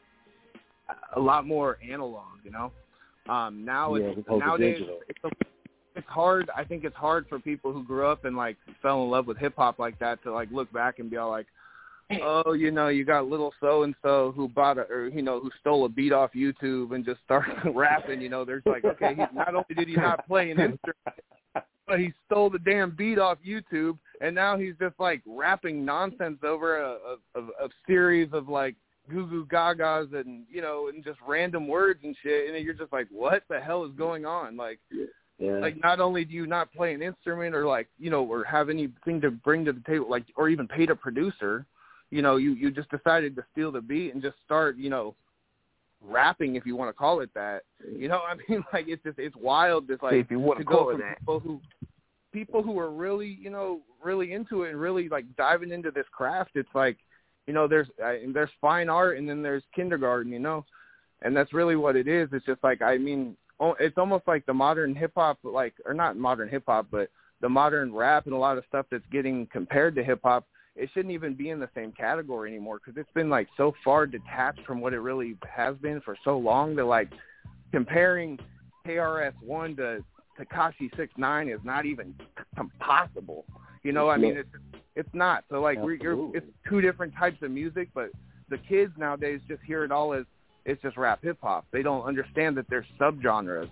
Speaker 12: analog, nowadays it's hard. I think it's hard for people who grew up and fell in love with hip hop like that to look back and be all like, oh, you got little so and so who bought who stole a beat off YouTube and just started rapping. There's okay, not only did he not play an instrument, but he stole the damn beat off YouTube, and now he's just rapping nonsense over a series of goo goo gagas and and just random words and shit, and you're just what the hell is going on? Not only do you not play an instrument or or have anything to bring to the table, or even paid a producer, you just decided to steal the beat and just start rapping, if you want to call it that. It's wild. Just
Speaker 1: if you want to
Speaker 12: go
Speaker 1: call it
Speaker 12: from
Speaker 1: that.
Speaker 12: people who are really really into it and really diving into this craft. It's there's fine art and then there's kindergarten, and that's really what it is. It's just it's almost like the modern hip hop, or not modern hip hop, but the modern rap and a lot of stuff that's getting compared to hip hop it shouldn't even be in the same category anymore because it's been like so far detached from what it really has been for so long that like comparing KRS-One to Tekashi 6ix9ine is not even possible. You know, I mean, it's not. So like it's two different types of music, but the kids nowadays just hear it all as it's just rap hip hop. They don't understand that there's subgenres.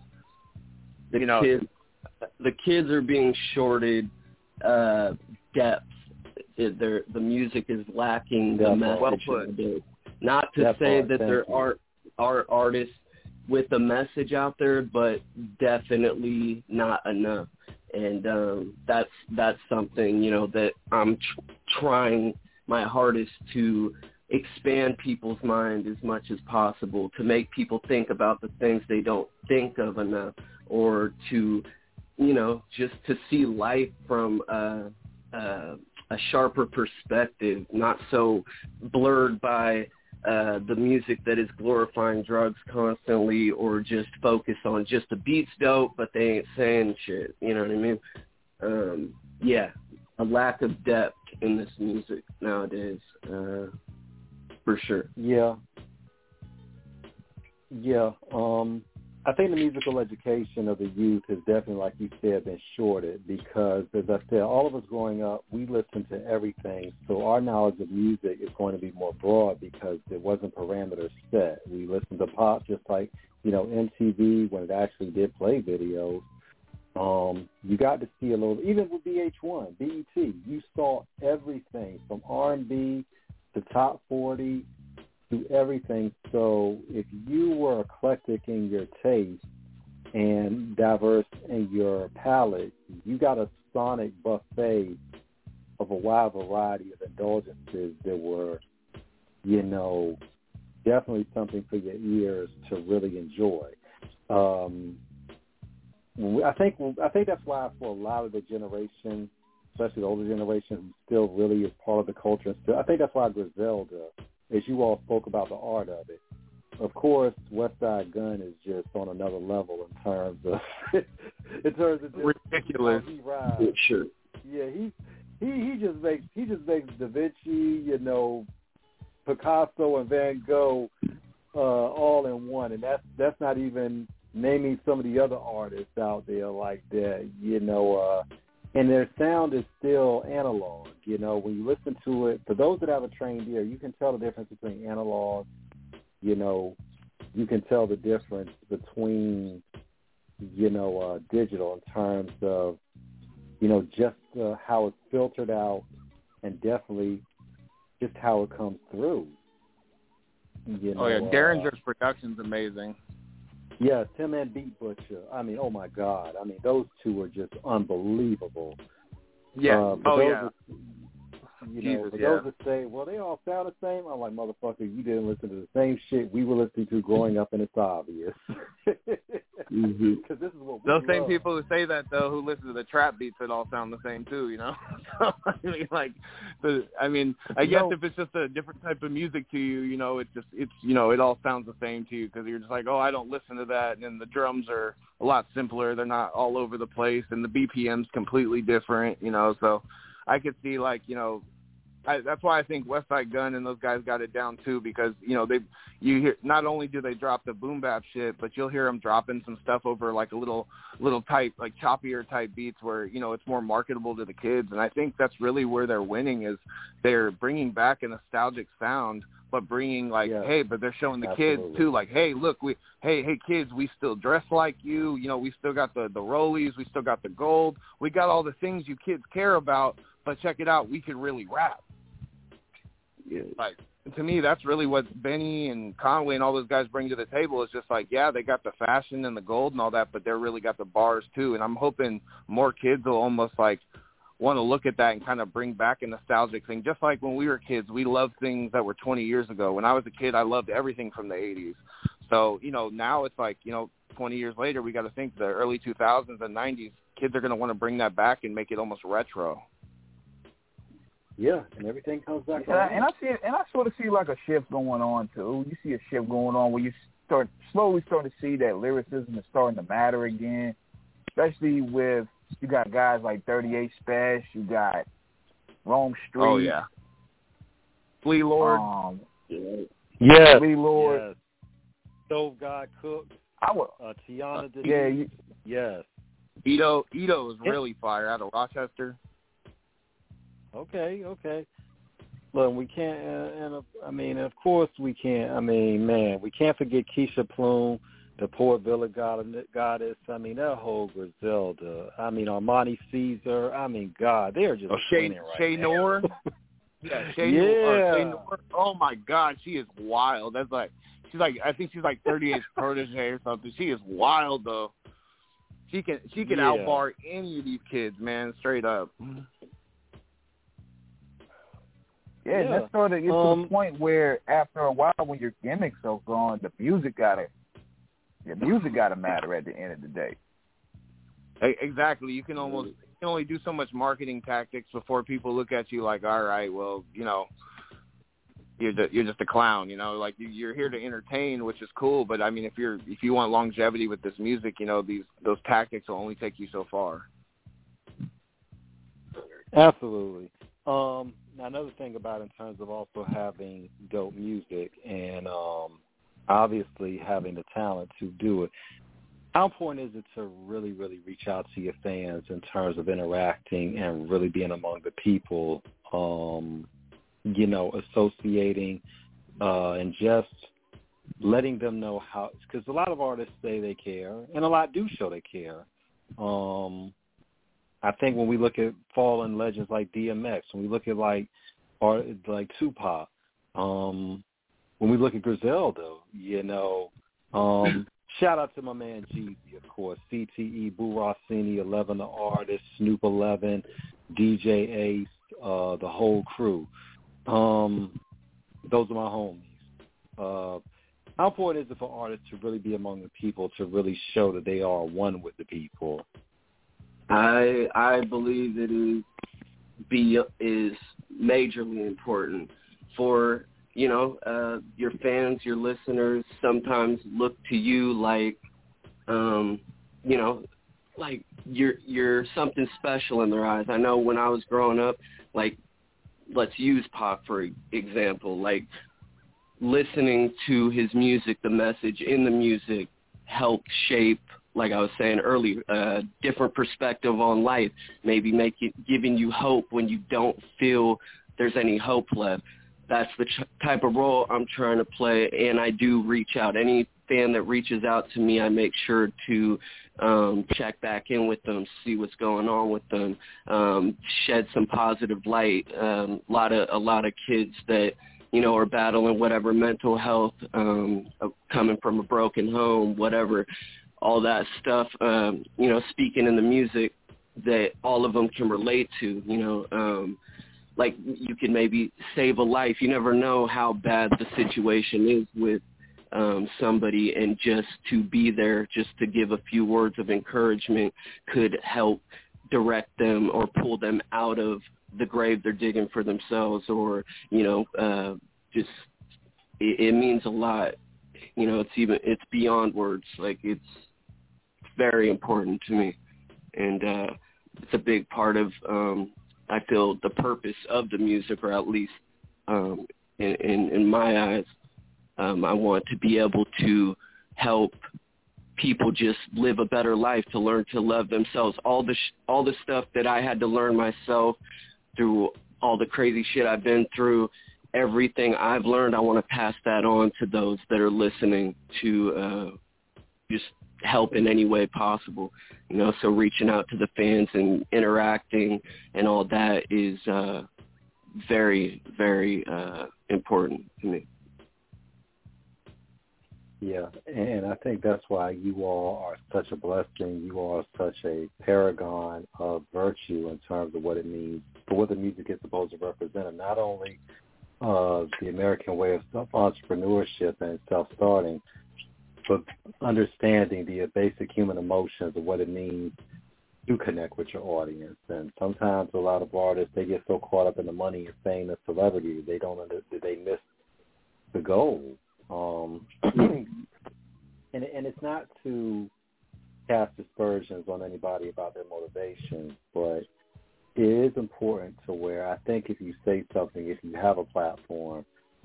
Speaker 14: The kids are being shorted depth. The music is lacking the message. Not to say that there are artists with a message out there, but definitely not enough. And that's something, you know, that I'm trying my hardest to expand people's mind as much as possible, to make people think about the things they don't think of enough, or to, you know, just to see life from a sharper perspective, not so blurred by the music that is glorifying drugs constantly, or just focus on just the beat's dope, but they ain't saying shit. You know what I mean? A lack of depth in this music nowadays, for sure.
Speaker 11: Yeah. I think the musical education of the youth has definitely, like you said, been shorted because, as I said, all of us growing up, we listened to everything. So our knowledge of music is going to be more broad because there wasn't parameters set. We listened to pop just like, you know, MTV when it actually did play videos. You got to see a little, even with VH1, BET, you saw everything from R&B to top 40 to everything. So if you were eclectic in your taste and diverse in your palate, you got a sonic buffet of a wide variety of indulgences that were, you know, definitely something for your ears to really enjoy. I think that's why for a lot of the generation, especially the older generation, who still really is part of the culture, I think that's why Griselda, as you all spoke about the art of it. Of course, Westside Gunn is just on another level in terms of
Speaker 12: ridiculous.
Speaker 11: He rides.
Speaker 14: Sure.
Speaker 11: Yeah, he just makes Da Vinci, you know, Picasso and Van Gogh all in one, and that's not even naming some of the other artists out there like that, you know. And their sound is still analog. You know, when you listen to it, for those that have a trained ear, you can tell the difference between analog, you know, you can tell the difference between, you know, digital in terms of, you know, just how it's filtered out and definitely just how it comes through. You know,
Speaker 12: Derringer's production's amazing.
Speaker 11: Yeah, Tim and Beat Butcher. I mean, oh my God. I mean, those two are just unbelievable.
Speaker 12: Yeah.
Speaker 11: Those that say, well, they all sound the same. I'm like, motherfucker, you didn't listen to the same shit we were listening to growing up, and it's obvious. Because this is what we
Speaker 12: Those same
Speaker 11: love.
Speaker 12: people who say that, though, who listen to the trap beats, that all sound the same, too, you know? So, I guess if it's just a different type of music to you, you know, it's you know, it all sounds the same to you because you're just like, oh, I don't listen to that, and then the drums are a lot simpler. They're not all over the place, and the BPM's completely different, you know, so I could see, like, you know, that's why I think Westside Gunn and those guys got it down too, because you know you hear, not only do they drop the boom bap shit, but you'll hear them dropping some stuff over like a little type, like choppier type beats where, you know, it's more marketable to the kids. And I think that's really where they're winning, is they're bringing back a nostalgic sound, but bringing hey, but they're showing the kids too, like, hey, look, hey kids, we still dress like you, you know, we still got the rollies, we still got the gold, we got all the things you kids care about, but check it out, we can really rap.
Speaker 14: Yeah.
Speaker 12: Like, to me, that's really what Benny and Conway and all those guys bring to the table. Is just like, yeah, they got the fashion and the gold and all that, but they're really got the bars too. And I'm hoping more kids will almost like want to look at that and kind of bring back a nostalgic thing. Just like when we were kids, we loved things that were 20 years ago. When I was a kid, I loved everything from the 80s. So, you know, now it's like, you know, 20 years later, we got to think the early 2000s and 90s, kids are going to want to bring that back and make it almost retro.
Speaker 11: Yeah, and everything comes back.
Speaker 1: And I sort of see like a shift going on too. You see a shift going on where you slowly starting to see that lyricism is starting to matter again, especially with, you got guys like 38 Spesh, you got Rome Street.
Speaker 12: Oh yeah. Flea Lord.
Speaker 11: Yes.
Speaker 1: Flea Lord.
Speaker 11: Yes. Stove God Cook. Tiana Denise.
Speaker 1: Yeah.
Speaker 11: Yes.
Speaker 12: Ito is really fire out of Rochester.
Speaker 11: Okay. Look, we can't, of course we can't. We can't forget Keisha Plume, the Port Villa goddess. That whole Griselda. Armani Caesar. God, they're just winning right
Speaker 12: Shay
Speaker 11: now.
Speaker 12: Noor. Yeah, Shay Noor. Oh my God, she is wild. I think she's like 38's protege or something. She is wild though. She can outbar any of these kids, man, straight up.
Speaker 1: Yeah, that sort of gets to the point where after a while, when your gimmick's so gone, the music gotta matter at the end of the day.
Speaker 12: Exactly. You can only do so much marketing tactics before people look at you like, all right, well, you're just a clown, like you're here to entertain, which is cool. But if you want longevity with this music, those tactics will only take you so far.
Speaker 11: Absolutely. Now another thing about in terms of also having dope music and obviously having the talent to do it, how important is it to really, really reach out to your fans in terms of interacting and really being among the people, associating and just letting them know how, because a lot of artists say they care and a lot do show they care. I think when we look at fallen legends like DMX, when we look at like Tupac, when we look at Griselda, shout out to my man Jeezy, of course, CTE, Boo Rossini, 11 the Artist, Snoop 11, DJ Ace, the whole crew. Those are my homies. How important is it for artists to really be among the people, to really show that they are one with the people?
Speaker 14: I believe it is majorly important for, your fans, your listeners sometimes look to you like, like you're something special in their eyes. I know when I was growing up, like, let's use Pac for example, like listening to his music, the message in the music helped shape, like I was saying earlier, a different perspective on life, maybe giving you hope when you don't feel there's any hope left. That's the type of role I'm trying to play, and I do reach out. Any fan that reaches out to me, I make sure to check back in with them, see what's going on with them, shed some positive light. A lot of kids that are battling whatever mental health, coming from a broken home, whatever. All that stuff, speaking in the music that all of them can relate to, like you can maybe save a life. You never know how bad the situation is with somebody, and just to be there, just to give a few words of encouragement could help direct them or pull them out of the grave they're digging for themselves, or, just it means a lot. It's beyond words. Like, it's very important to me, and it's a big part of I feel the purpose of the music, or at least in my eyes. I want to be able to help people just live a better life, to learn to love themselves. All the stuff that I had to learn myself through all the crazy shit I've been through, everything I've learned, I want to pass that on to those that are listening, to just help in any way possible. So reaching out to the fans and interacting and all that is very, very important to me.
Speaker 11: Yeah, and I think that's why you all are such a blessing. You all are such a paragon of virtue in terms of what it means, for what the music is supposed to represent, and not only the American way of entrepreneurship and self-starting, but understanding the basic human emotions of what it means to connect with your audience. And sometimes a lot of artists, they get so caught up in the money and fame and celebrity, they miss the goal. And it's not to cast aspersions on anybody about their motivation, but it is important to where I think if you say something, if you have a platform,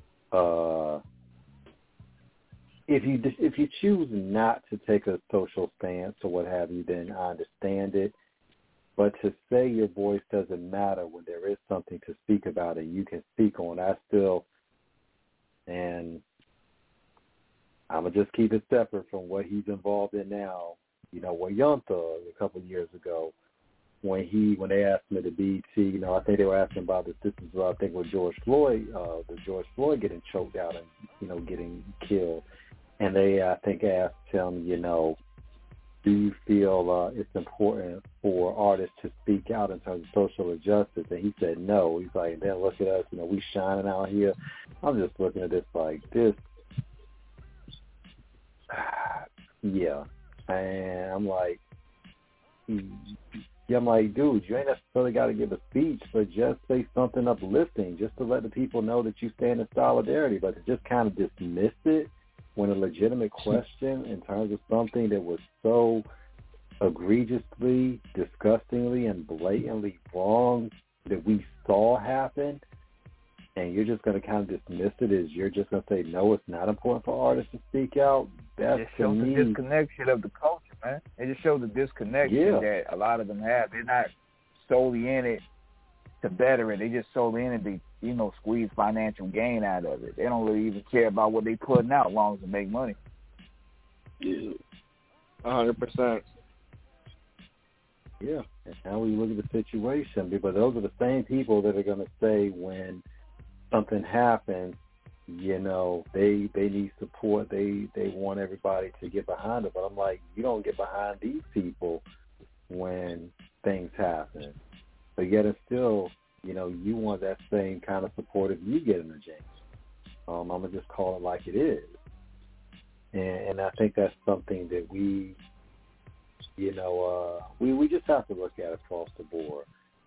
Speaker 11: if you choose not to take a social stance or what have you, then I understand it. But to say your voice doesn't matter when there is something to speak about and you can speak on, I still, and I'm going to just keep it separate from what he's involved in now. You know, what Young Thug a couple of years ago, when they asked him at the BET, you know, I think they were asking about this. This is, I think, with George Floyd, getting choked out and, you know, getting killed. And they, I think, asked him, you know, do you feel it's important for artists to speak out in terms of social injustice? And he said no. He's like, then look at us, you know, we shining out here. I'm just looking at this like this. Yeah. And I'm like, dude, you ain't necessarily got to give a speech, but just say something uplifting, just to let the people know that you stand in solidarity. But to just kind of dismiss it when a legitimate question in terms of something that was so egregiously, disgustingly, and blatantly wrong that we saw happen, and you're just going to kind of dismiss it as you're just going to say, no, it's not important for artists to speak out. That's
Speaker 1: it shows the disconnection of the culture, man. It just shows the disconnection that a lot of them have. They're not solely in it to better it. They just solely in it to, you know, squeeze financial gain out of it. They don't really even care about what they putting out as long as they make money.
Speaker 12: Yeah. 100%.
Speaker 11: Yeah. And now we look at the situation, because those are the same people that are going to say when something happens, you know, they need support. They want everybody to get behind it. But I'm like, you don't get behind these people when things happen. But yet it's still, you know, you want that same kind of support if you get in the jam. I'm going to just call it like it is. And I think that's something that we, you know, we just have to look at across the board.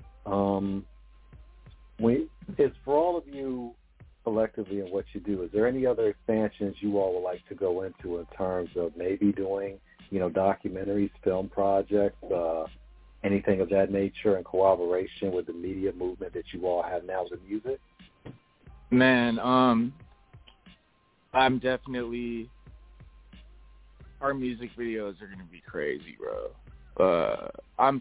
Speaker 11: It's for all of you collectively in what you do, is there any other expansions you all would like to go into in terms of maybe doing, you know, documentaries, film projects, anything of that nature in cooperation with the media movement that you all have now with music?
Speaker 13: Man, I'm definitely, our music videos are going to be crazy, bro. I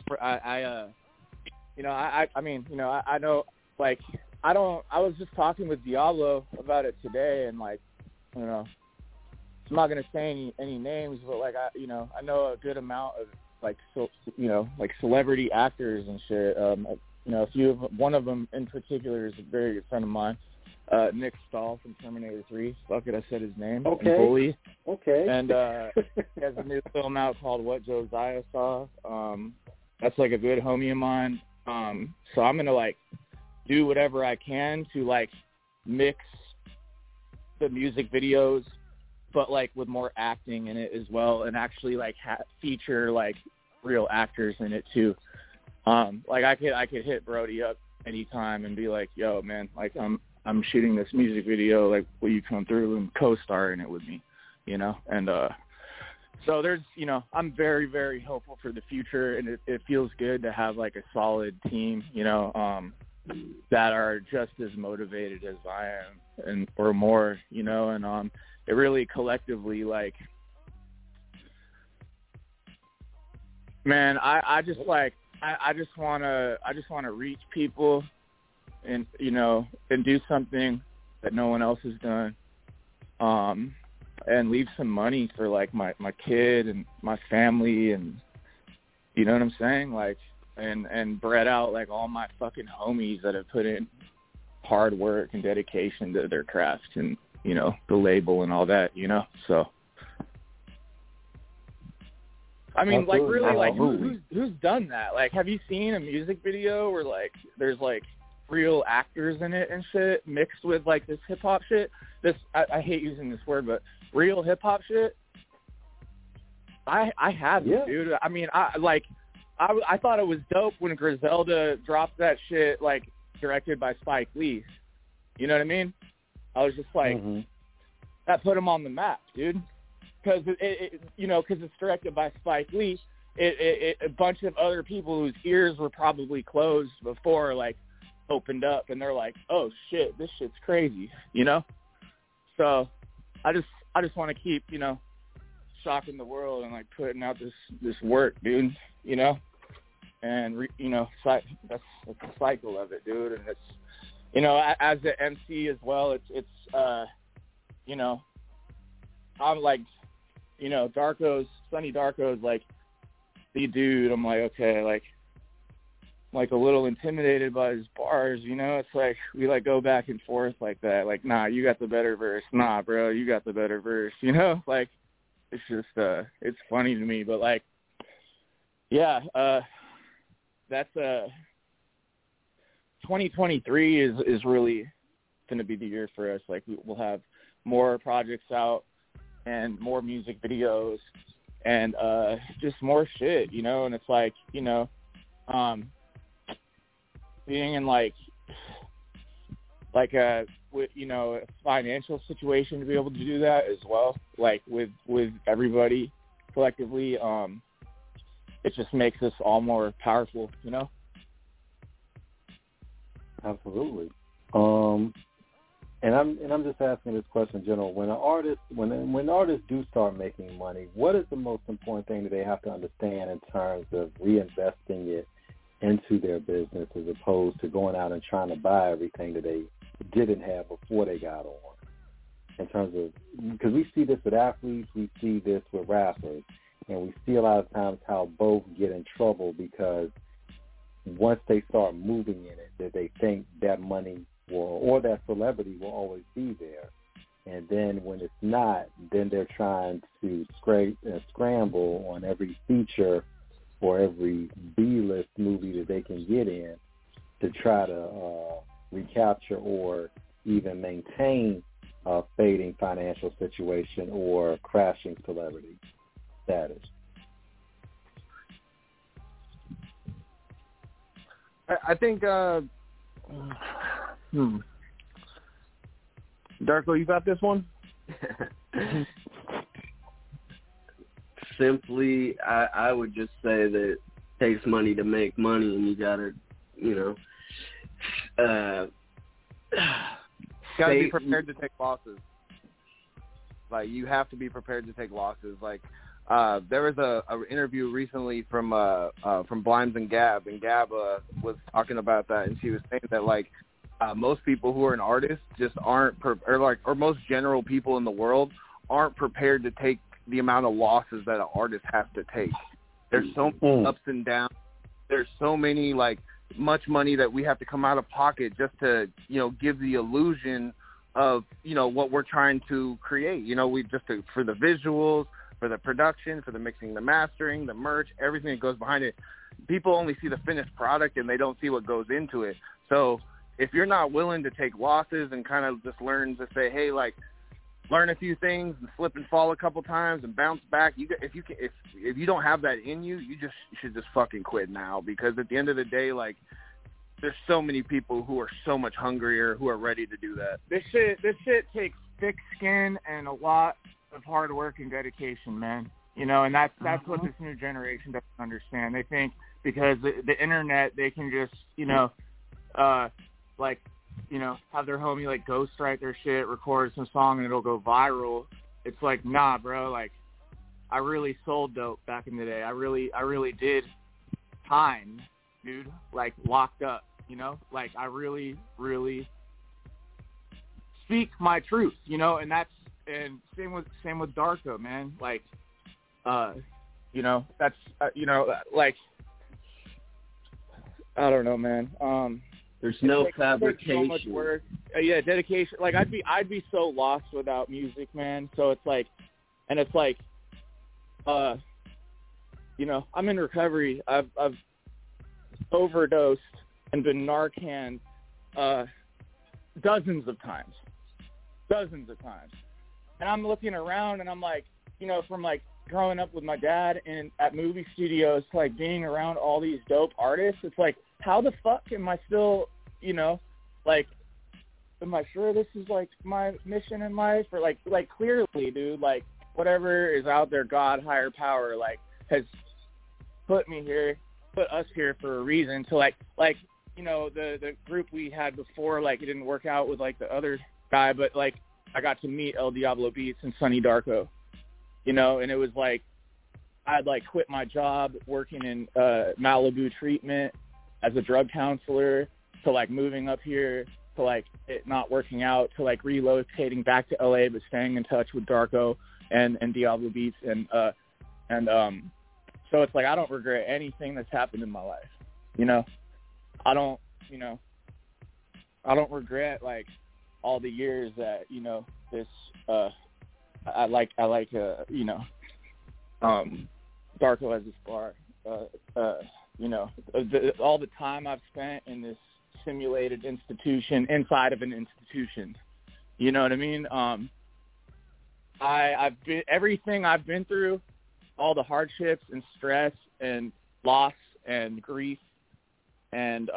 Speaker 13: know, like, I was just talking with Diablo about it today, and, like, you know, I'm not going to say any names, but, like, I know a good amount of, like, like celebrity actors and shit. You know, one of them in particular is a very good friend of mine, Nick Stahl from Terminator 3. Fuck it, I said his name.
Speaker 11: Okay.
Speaker 13: Bully.
Speaker 11: Okay.
Speaker 13: And he has a new film out called What Josiah Saw. That's, like, a good homie of mine. So I'm going to, like, do whatever I can to, like, mix the music videos, but, like, with more acting in it as well, and actually, like, feature, like, real actors in it too. Like, I could hit Brody up anytime and be like, yo, man, like, I'm shooting this music video, like, will you come through and co-star in it with me, you know? And so there's, you know, I'm very, very hopeful for the future, and it feels good to have, like, a solid team, you know, that are just as motivated as I am, or more, you know, and it really collectively, like, man, I just want to reach people, and, you know, and do something that no one else has done, and leave some money for, like, my kid and my family, and, you know what I'm saying, like, and bred out, like, all my fucking homies that have put in hard work and dedication to their craft, and, you know, the label and all that, you know. So I mean, like, really, like, who's done that? Like, have you seen a music video where, like, there's, like, real actors in it and shit mixed with, like, this hip hop shit? I hate using this word, but real hip hop shit. I haven't, dude. I mean, I thought it was dope when Griselda dropped that shit, like, directed by Spike Lee. You know what I mean? I was just like, that put him on the map, dude. Because, because it's directed by Spike Lee, a bunch of other people whose ears were probably closed before, like, opened up, and they're like, oh shit, this shit's crazy, you know? So I just want to keep, you know, shocking the world and like putting out this work, dude, you know? And you know, that's the cycle of it, dude. And it's, you know, as an MC as well, it's you know, I'm like, you know, Sonny Darko's like the dude. I'm like, okay, like a little intimidated by his bars, you know? It's like we like go back and forth like that. Like, nah, you got the better verse. Nah, bro, you got the better verse, you know? Like, it's just it's funny to me, but like, yeah, that's 2023 is really going to be the year for us. Like, we'll have more projects out and more music videos and just more shit, you know? And it's like, you know, being in like a, you know, a financial situation to be able to do that as well, like with everybody collectively, it just makes us all more powerful, you know?
Speaker 11: Absolutely. And I'm just asking this question in general. When artists do start making money, what is the most important thing that they have to understand in terms of reinvesting it into their business as opposed to going out and trying to buy everything that they didn't have before they got on? In terms of, because we see this with athletes, we see this with rappers, and we see a lot of times how both get in trouble because once they start moving in it, that they think that money or that celebrity will always be there. And then when it's not, then they're trying to scramble on every feature or every B-list movie that they can get in to try to recapture or even maintain a fading financial situation or crashing celebrity status.
Speaker 12: I think, Darko, you got this one?
Speaker 14: Simply, I would just say that it takes money to make money, and you gotta, you know,
Speaker 12: gotta be prepared to take losses. Like, you have to be prepared to take losses. Like, there was a interview recently from Blimes and Gab was talking about that, and she was saying that like most people who are an artist just aren't or most general people in the world aren't prepared to take the amount of losses that an artist has to take. There's so many ups and downs. There's so many like much money that we have to come out of pocket just to, you know, give the illusion of, you know, what we're trying to create. You know, we just for the visuals, for the production, for the mixing, the mastering, the merch, everything that goes behind it. People only see the finished product and they don't see what goes into it. So if you're not willing to take losses and kind of just learn to say, hey, like, learn a few things and slip and fall a couple times and bounce back, if you don't have that in you, you should just fucking quit now, because at the end of the day, like, there's so many people who are so much hungrier who are ready to do that.
Speaker 13: This shit takes thick skin and a lot of hard work and dedication, man. You know, and that's what this new generation doesn't understand. They think because the internet, they can just, you know, like, you know, have their homie like ghostwrite their shit, record some song, and it'll go viral. It's like, nah, bro. Like, I really sold dope back in the day. I really did time, dude. Like, locked up. You know, like, I really, really speak my truth. You know, and same with Darko, man. Like, you know, that's you know, like, I don't know, man.
Speaker 14: There's no fabrication.
Speaker 13: So much work. Yeah, dedication. Like, I'd be so lost without music, man. So it's like, and it's like, you know, I'm in recovery. I've overdosed and been Narcan dozens of times. And I'm looking around and I'm like, you know, from like growing up with my dad and at movie studios to like being around all these dope artists, it's like, how the fuck am I still, you know, like, am I sure this is like my mission in life? Or like clearly, dude, like, whatever is out there, God, higher power, like, has put us here for a reason to like you know, the group we had before, like it didn't work out with like the other guy, but like I got to meet El Diablo Beats and Sonny Darko, you know, and it was like I'd like quit my job working in Malibu treatment as a drug counselor to like moving up here to like it not working out to like relocating back to LA but staying in touch with Darko and Diablo Beats and so it's like I don't regret anything that's happened in my life, you know. I don't regret like all the years that, you know, this I like you know, Darko as a bar, you know, all the time I've spent in this simulated institution inside of an institution, you know what I mean? I've been everything I've been through, all the hardships and stress and loss and grief and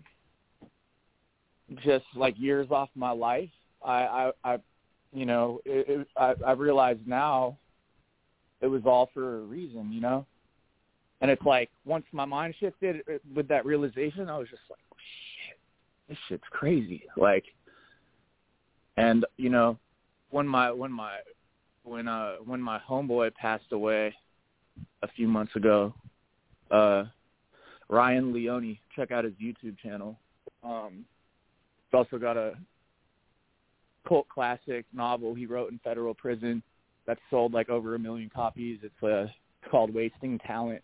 Speaker 13: just like years off my life, I you know, I realize now it was all for a reason, you know. And it's like once my mind shifted with that realization, I was just like, oh, shit, this shit's crazy. Like, and you know, when my homeboy passed away a few months ago, Ryan Leone, check out his YouTube channel. He's also got a cult classic novel he wrote in federal prison that's sold like over 1 million copies. It's called Wasting Talent.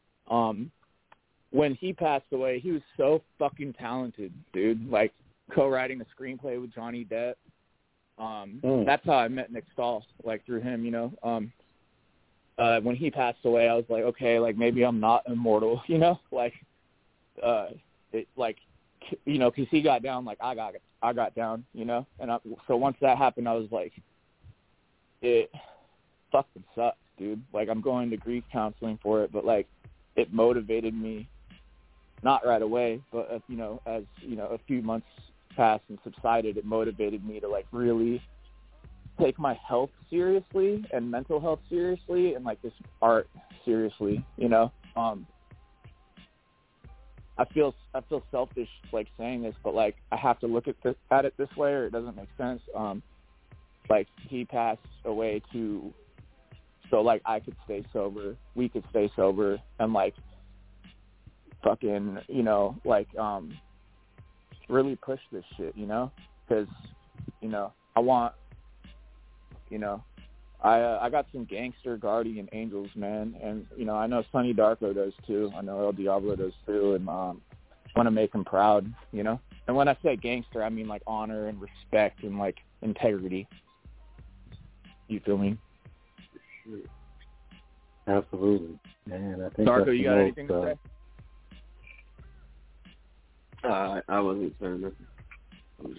Speaker 13: When he passed away, he was so fucking talented, dude. Like co-writing a screenplay with Johnny Depp. That's how I met Nick Stahl, like through him, you know. When he passed away, I was like, okay, like maybe I'm not immortal, you know, like, it, like, you know, because he got down, like I got down, you know, and so once that happened, I was like, it fucking sucks, dude. Like I'm going to grief counseling for it, but like it motivated me, not right away, but you know, as you know, a few months passed and subsided, it motivated me to like really take my health seriously and mental health seriously and like this art seriously, you know. I feel selfish like saying this, but like I have to look at it this way or it doesn't make sense. Like he passed away so like I could stay sober, we could stay sober and like fucking, you know, like really push this shit, you know, because, you know, I want, you know, I got some gangster guardian angels, man, and, you know, I know Sonny Darko does too. I know El Diablo does too, and want to make him proud, you know. And when I say gangster, I mean like honor and respect and like integrity. You feel me?
Speaker 11: Sure. Absolutely, man. I think
Speaker 13: Darko, you got anything to say?
Speaker 14: I wasn't saying nothing.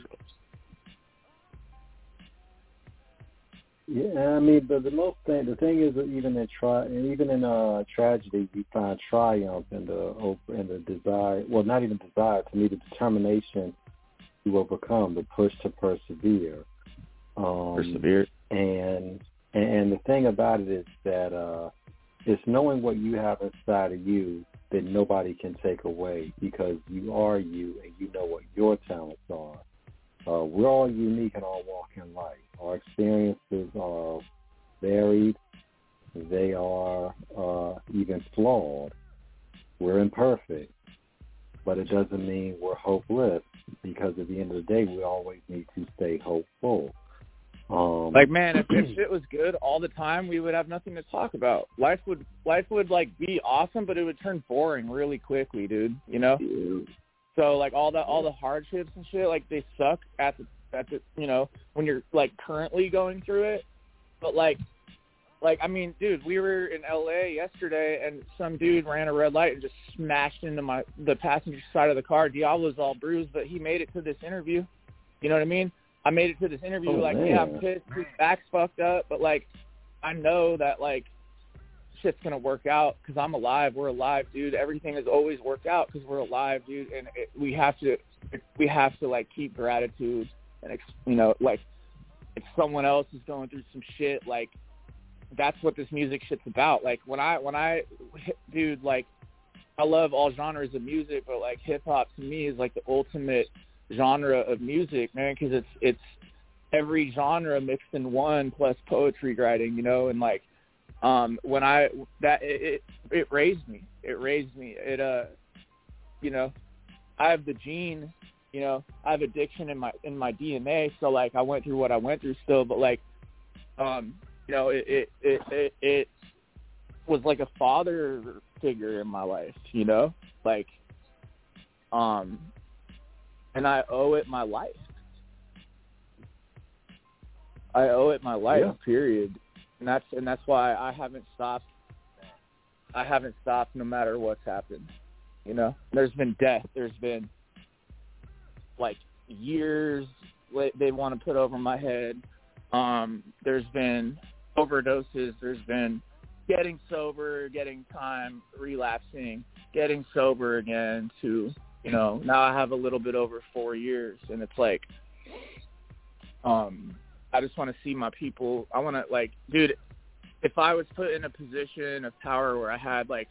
Speaker 11: Yeah, I mean, but the thing is that even in tragedy, you find triumph in the desire. Well, not even desire. To me, the determination to overcome, the push to persevere.
Speaker 13: Persevere.
Speaker 11: And the thing about it is that it's knowing what you have inside of you that nobody can take away, because you are you and you know what your talents are. We're all unique in our walk in life. Our experiences are varied. They are even flawed. We're imperfect, but it doesn't mean we're hopeless, because at the end of the day, we always need to stay hopeful.
Speaker 13: Like, man, if shit was good all the time, we would have nothing to talk about. Life would like be awesome, but it would turn boring really quickly, dude. You know. Yeah. So like all the hardships and shit, like they suck at the you know, when you're like currently going through it. But like I mean, dude, we were in LA yesterday and some dude ran a red light and just smashed into the passenger side of the car. Diablo's all bruised, but he made it to this interview. You know what I mean? I made it to this interview. Man. Yeah, I'm pissed. His back's fucked up, but like I know that like shit's gonna work out because I'm alive. We're alive, dude. Everything has always worked out because we're alive, dude. And we have to like keep gratitude and you know, like if someone else is going through some shit, like that's what this music shit's about. Like when I dude, like I love all genres of music, but like hip hop to me is like the ultimate genre of music, man, because it's every genre mixed in one plus poetry writing, you know, and like when it raised me. It you know, I have the gene, you know, I have addiction in my DNA, so like I went through what I went through still, but like you know, it was like a father figure in my life, you know, like and I owe it my life. I owe it my life, period. And that's why I haven't stopped. I haven't stopped no matter what's happened. You know, there's been death. There's been like years they want to put over my head. There's been overdoses. There's been getting sober, getting time, relapsing, getting sober again to, you know, now I have a little bit over 4 years, and it's like, I just want to see my people. I want to, like, dude, if I was put in a position of power where I had, like,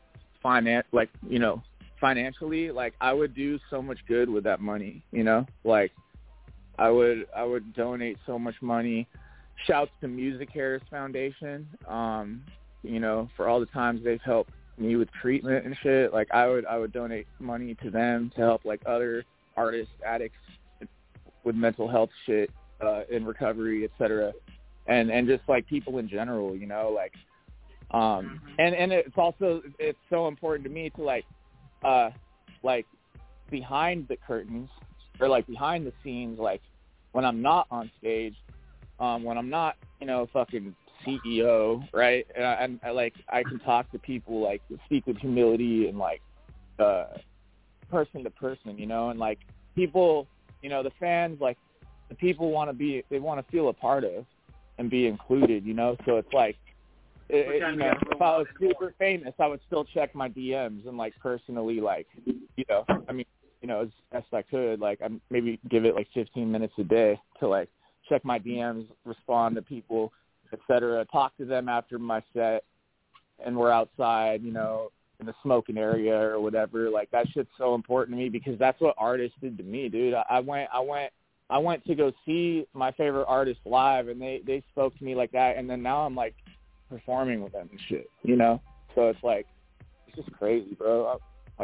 Speaker 13: financially, like, I would do so much good with that money, you know? Like, I would donate so much money. Shouts to Music Cares Foundation, you know, for all the times they've helped me with treatment and shit. Like, I would donate money to them to help, like, other artists, addicts with mental health shit, in recovery, etc., and just like people in general, you know, like, and it's so important to me to like behind the curtains or like behind the scenes, like when I'm not on stage, when I'm not, you know, fucking CEO, right? And I like I can talk to people, like speak with humility and like person to person, you know, and like people, you know, the fans, like the people they want to feel a part of and be included, you know. So it's like, you know, if I was super famous, I would still check my DMs and like personally, like, you know, I mean, you know, as best I could, like I maybe give it like 15 minutes a day to like check my DMs, respond to people, etc., talk to them after my set, and we're outside, you know, in the smoking area or whatever. Like that shit's so important to me because that's what artists did to me, dude. I went to go see my favorite artist live, and they spoke to me like that, and then now I'm like performing with them and shit, you know. So it's like, it's just crazy, bro.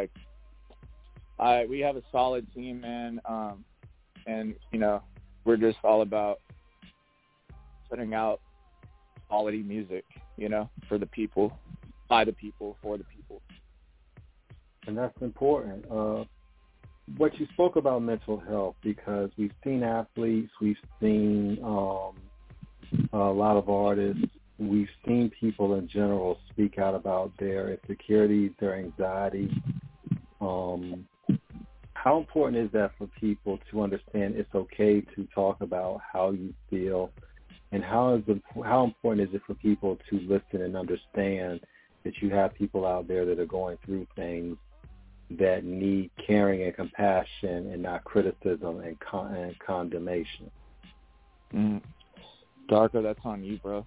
Speaker 13: We have a solid team, man, and you know, we're just all about putting out quality music, you know, for the people, by the people, for the people.
Speaker 11: And that's important. What you spoke about mental health, because we've seen athletes, we've seen a lot of artists, we've seen people in general speak out about their insecurities, their anxiety. How important is that for people to understand it's okay to talk about how you feel, and how important is it for people to listen and understand that you have people out there that are going through things that need caring and compassion and not criticism and condemnation?
Speaker 13: Darko, that's on you, bro.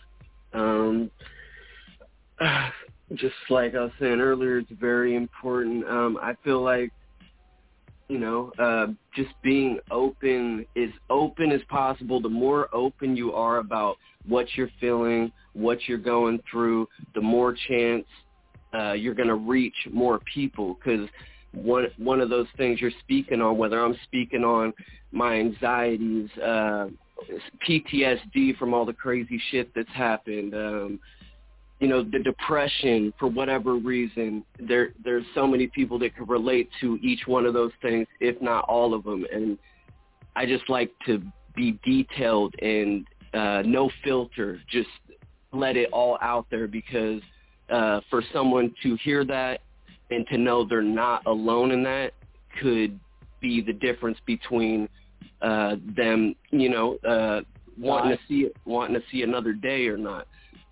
Speaker 14: Just like I was saying earlier, it's very important. I feel like, you know, just being as open as possible. The more open you are about what you're feeling, what you're going through, the more chance you're going to reach more people. Because one of those things you're speaking on, whether I'm speaking on my anxieties, PTSD from all the crazy shit that's happened, you know, the depression for whatever reason, there's so many people that can relate to each one of those things, if not all of them. And I just like to be detailed and no filter, just let it all out there, because for someone to hear that and to know they're not alone in that could be the difference between them, you know, wanting to see another day or not.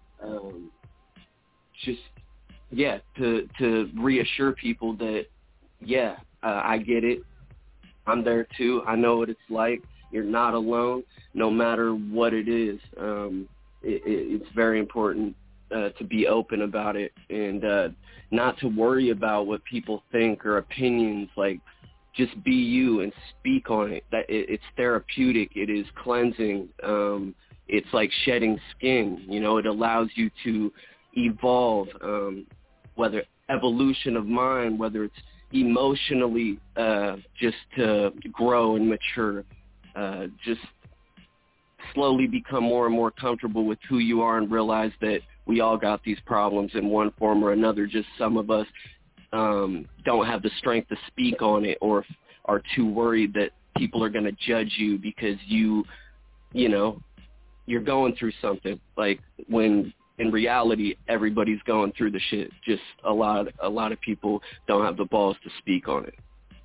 Speaker 14: Just, yeah, to reassure people that, yeah, I get it. I'm there too. I know what it's like. You're not alone, no matter what it is. it's very important to be open about it and not to worry about what people think or opinions. Like, just be you and speak on it. That it's therapeutic. It is cleansing. It's like shedding skin. You know, it allows you to evolve, whether evolution of mind, whether it's emotionally, just to grow and mature, just slowly become more and more comfortable with who you are and realize that we all got these problems in one form or another. Just some of us don't have the strength to speak on it or are too worried that people are going to judge you because you know, you're going through something. Like, when in reality, everybody's going through the shit. Just a lot of people don't have the balls to speak on it.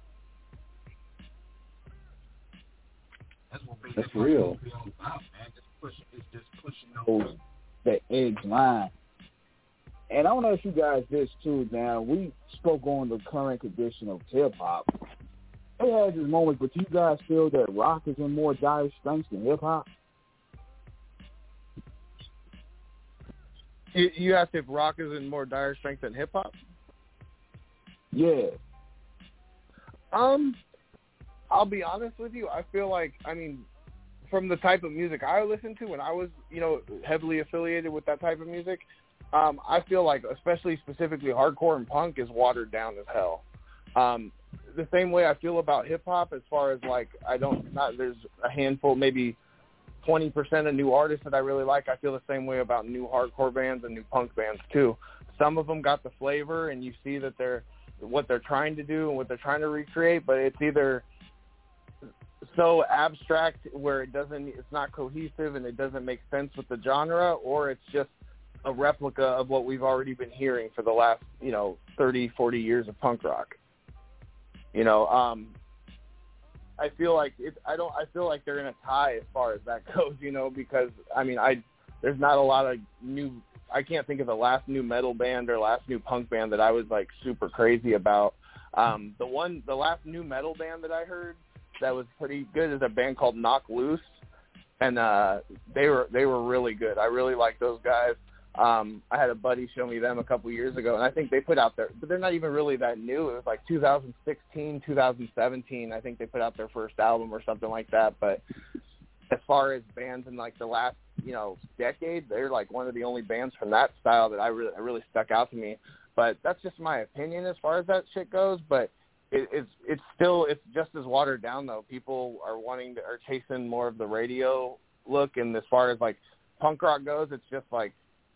Speaker 11: That's real.
Speaker 1: It's just pushing that edge line. And I don't know if you guys did too. Now, we spoke on the current condition of hip hop. It has its moments, but do you guys feel that rock is in more dire straits than hip hop?
Speaker 12: You asked if rock is in more dire straits than hip hop?
Speaker 1: Yeah.
Speaker 12: I'll be honest with you. I feel like, I mean, from the type of music I listened to when I was, you know, heavily affiliated with that type of music, I feel like, especially specifically hardcore and punk, is watered down as hell. The same way I feel about hip hop, as far as like, there's a handful, maybe 20% of new artists that I really like. I feel the same way about new hardcore bands and new punk bands too. Some of them got the flavor, and you see that what they're trying to do and what they're trying to recreate, but it's either so abstract where it's not cohesive and it doesn't make sense with the genre, or it's just a replica of what we've already been hearing for the last, 30, 40 years of punk rock. I feel like I feel like they're in a tie as far as that goes, because there's not a lot of I can't think of the last new metal band or last new punk band that I was like super crazy about. The last new metal band that I heard that was pretty good is a band called Knock Loose, and they were really good. I really like those guys. I had a buddy show me them a couple years ago, and I think they put out but they're not even really that new. It was like 2016, 2017. I think they put out their first album or something like that. But as far as bands in like the last, decade, they're like one of the only bands from that style that I really stuck out to me. But that's just my opinion as far as that shit goes. But it's just as watered down though. People are chasing more of the radio look, and as far as like punk rock goes, it's just like,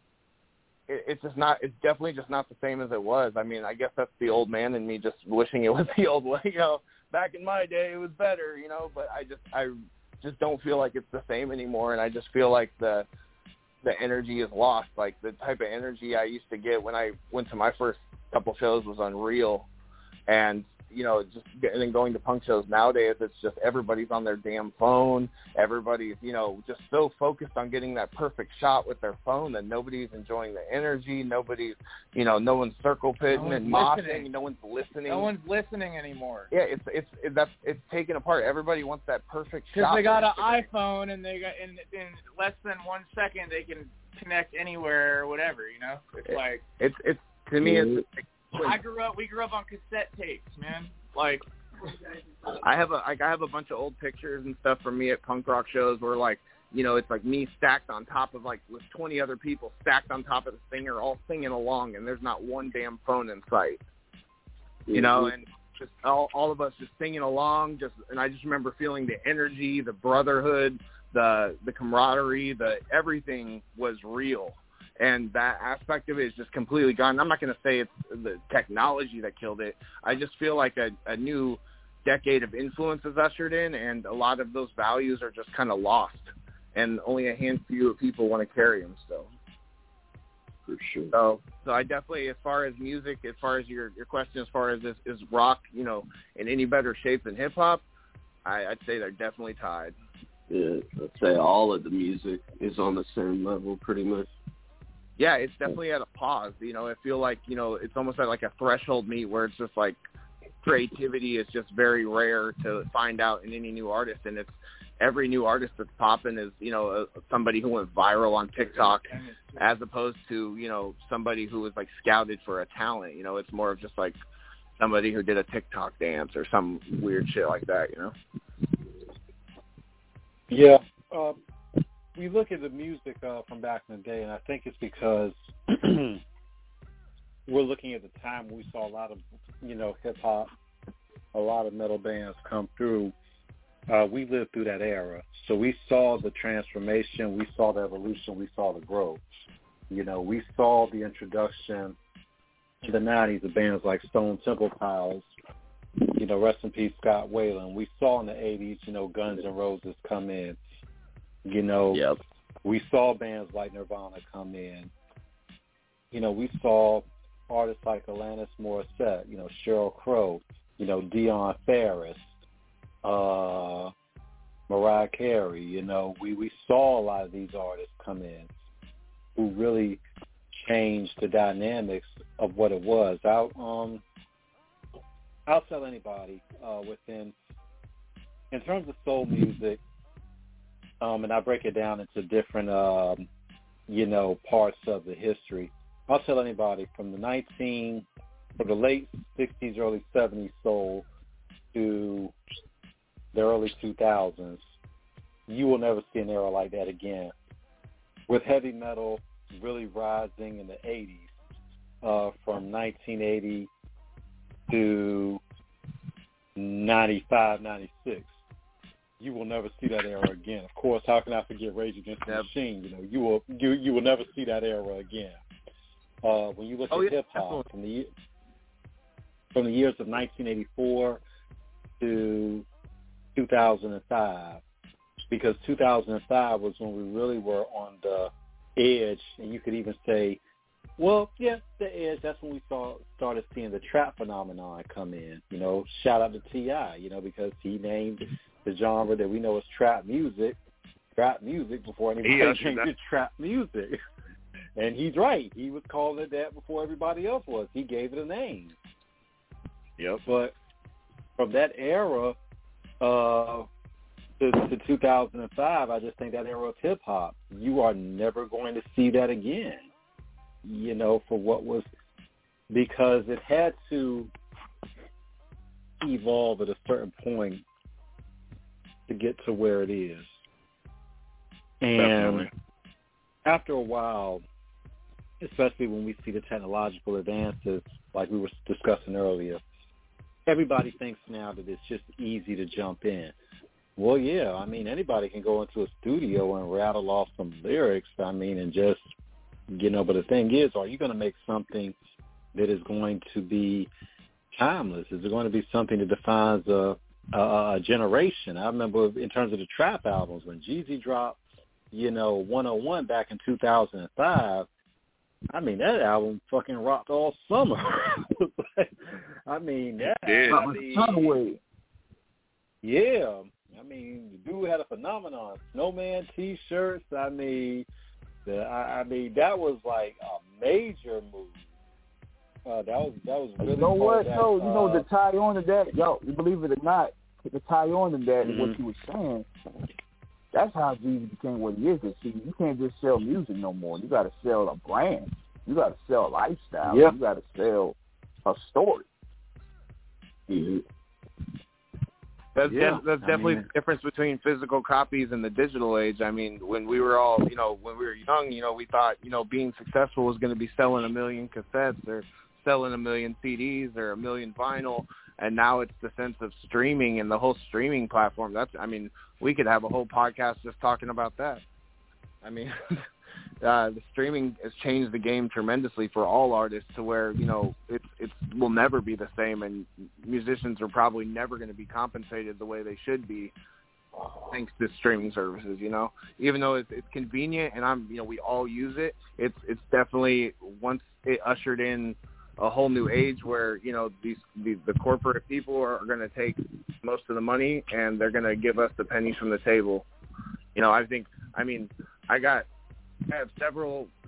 Speaker 12: it's definitely just not the same as it was. I mean, I guess that's the old man in me just wishing it was the old way. Back in my day it was better, but I just don't feel like it's the same anymore, and I just feel like the energy is lost. Like the type of energy I used to get when I went to my first couple shows was unreal. And and then going to punk shows nowadays, it's just everybody's on their damn phone. Everybody's, just so focused on getting that perfect shot with their phone that nobody's enjoying the energy. Nobody's, no one's circle pitting and moshing. No one's listening.
Speaker 13: No one's listening anymore.
Speaker 12: Yeah, it's taken apart. Everybody wants that perfect shot.
Speaker 13: Because they got an iPhone, and they got in less than 1 second they can connect anywhere or whatever. It's like
Speaker 12: it's to me it's.
Speaker 13: We grew up on cassette tapes, man. Like,
Speaker 12: I have a bunch of old pictures and stuff from me at punk rock shows where it's like me stacked on top of with 20 other people stacked on top of the singer, all singing along, and there's not one damn phone in sight. And just all of us just singing along, and I just remember feeling the energy, the brotherhood, the camaraderie, everything was real. And that aspect of it is just completely gone. I'm not going to say it's the technology that killed it. I just feel like a new decade of influence is ushered in, and a lot of those values are just kind of lost. And only a handful of people want to carry them still.
Speaker 14: For sure.
Speaker 12: So I definitely, as far as music, as far as your question, as far as is rock, in any better shape than hip-hop, I'd say they're definitely tied.
Speaker 14: Yeah, I'd say all of the music is on the same level pretty much.
Speaker 12: Yeah, it's definitely at a pause. I feel like, it's almost at like a threshold meet where it's just like creativity is just very rare to find out in any new artist. And every new artist that's popping is, you know, somebody who went viral on TikTok, as opposed to, you know, somebody who was like scouted for a talent. You know, it's more of just like somebody who did a TikTok dance or some weird shit like that, you know?
Speaker 11: Yeah. We look at the music from back in the day, and I think it's because we're looking at the time when we saw a lot of, you know, hip-hop, a lot of metal bands come through. We lived through that era. So we saw the transformation, we saw the evolution, we saw the growth. You know, we saw the introduction in the 90s of bands like Stone Temple Pilots, you know, rest in peace, Scott Weiland. We saw in the 80s, you know, Guns N' Roses come in. You know, we saw bands like Nirvana come in. You know, we saw artists like Alanis Morissette, you know, Sheryl Crow, you know, Dionne Farris, Mariah Carey. You know, we saw a lot of these artists come in who really changed the dynamics of what it was. I'll tell anybody in terms of soul music, and I break it down into different, you know, parts of the history. I'll tell anybody from the late 60s, early 70s soul to the early 2000s, you will never see an era like that again. With heavy metal really rising in the 80s, from 1980 to 95, 96. You will never see that era again. Of course, how can I forget Rage Against the Machine? You know, you will never see that era again. When you look at hip hop from the years of 1984 to 2005, because 2005 was when we really were on the edge, and you could even say, well, yeah, the edge. That's when we started seeing the trap phenomenon come in. You know, shout out to T.I., you know, because he named the genre that we know as trap music before anybody changed it trap music. And he's right. He was calling it that before everybody else was. He gave it a name.
Speaker 12: Yep.
Speaker 11: But from that era to 2005, I just think that era of hip-hop, you are never going to see that again, you know, for what was, because it had to evolve at a certain point to get to where it is. And definitely, after a while, especially when we see the technological advances like we were discussing earlier, everybody thinks now that it's just easy to jump in. Well, yeah, I mean, anybody can go into a studio and rattle off some lyrics, I mean, and just, you know, but the thing is, are you going to make something that is going to be timeless? Is it going to be something that defines a generation? I remember in terms of the trap albums, when Jeezy dropped, you know, 101 back in 2005, I mean, that album fucking rocked all summer. I mean, yeah. Yeah. I mean, the dude had a phenomenon. Snowman T-shirts. I mean, that was like a major move. That was really.
Speaker 1: You know what? No, you know, the tie on to that, yo, you believe it or not, the tie on to that is what you were saying. That's how Jeezy became what he is. See, you can't just sell music no more. You got to sell a brand. You got to sell a lifestyle. Yep. You got to sell a story.
Speaker 12: Mm-hmm. That's definitely the difference between physical copies and the digital age. I mean, when we were all, you know, when we were young, you know, we thought, you know, being successful was going to be selling 1 million cassettes or selling 1 million CDs or 1 million vinyl. And now it's the sense of streaming and the whole streaming platform. I mean, we could have a whole podcast just talking about that. I mean, the streaming has changed the game tremendously for all artists to where, you know, it will never be the same, and musicians are probably never going to be compensated the way they should be thanks to streaming services, you know. Even though it's convenient and we all use it, it's definitely, once it ushered in a whole new age where, you know, the corporate people are going to take most of the money and they're going to give us the pennies from the table. You know, I have several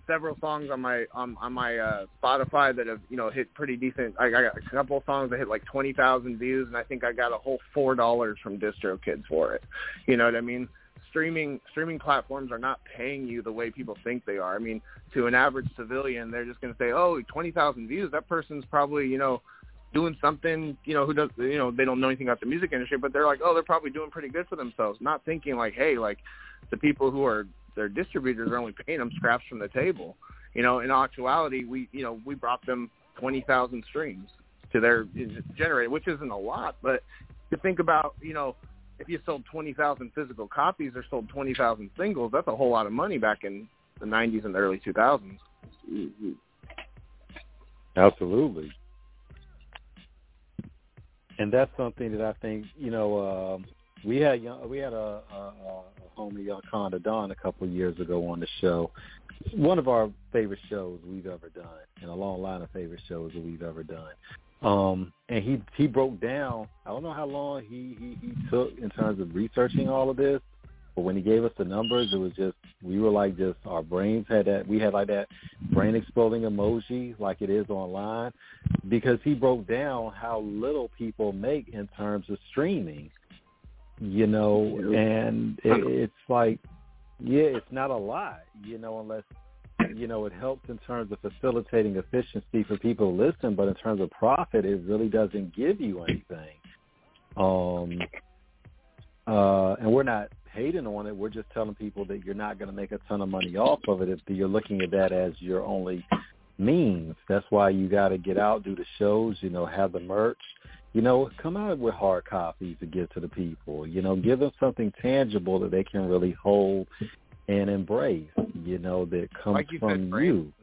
Speaker 12: several songs on my Spotify that have hit pretty decent. I got a couple of songs that hit like 20,000 views, and I think I got a whole $4 from DistroKids for it. You know what I mean? Streaming platforms are not paying you the way people think they are. I mean, to an average civilian, they're just going to say, "Oh, 20,000 views. That person's probably doing something, who does, they don't know anything about the music industry, but they're like, oh, they're probably doing pretty good for themselves," not thinking like, hey, like the people who are their distributors are only paying them scraps from the table. In actuality, we brought them 20,000 streams to their generator, which isn't a lot, but to think about, if you sold 20,000 physical copies or sold 20,000 singles, that's a whole lot of money back in the 90s and the early 2000s.
Speaker 11: Mm-hmm. Absolutely. And that's something that I think, we had a homie, Conda Don, a couple of years ago on the show. It's one of our favorite shows we've ever done, and a long line of favorite shows that we've ever done. And he broke down, I don't know how long he took in terms of researching all of this, but when he gave us the numbers, it was just, we were like just, our brains had that, we had like that brain exploding emoji like it is online, because he broke down how little people make in terms of streaming, and it's like, yeah, it's not a lot, unless, it helps in terms of facilitating efficiency for people to listen, but in terms of profit, it really doesn't give you anything. And we're not hating on it. We're just telling people that you're not going to make a ton of money off of it if you're looking at that as your only means. That's why you got to get out, do the shows, have the merch, come out with hard copies to give to the people, give them something tangible that they can really hold and embrace, that comes like from you.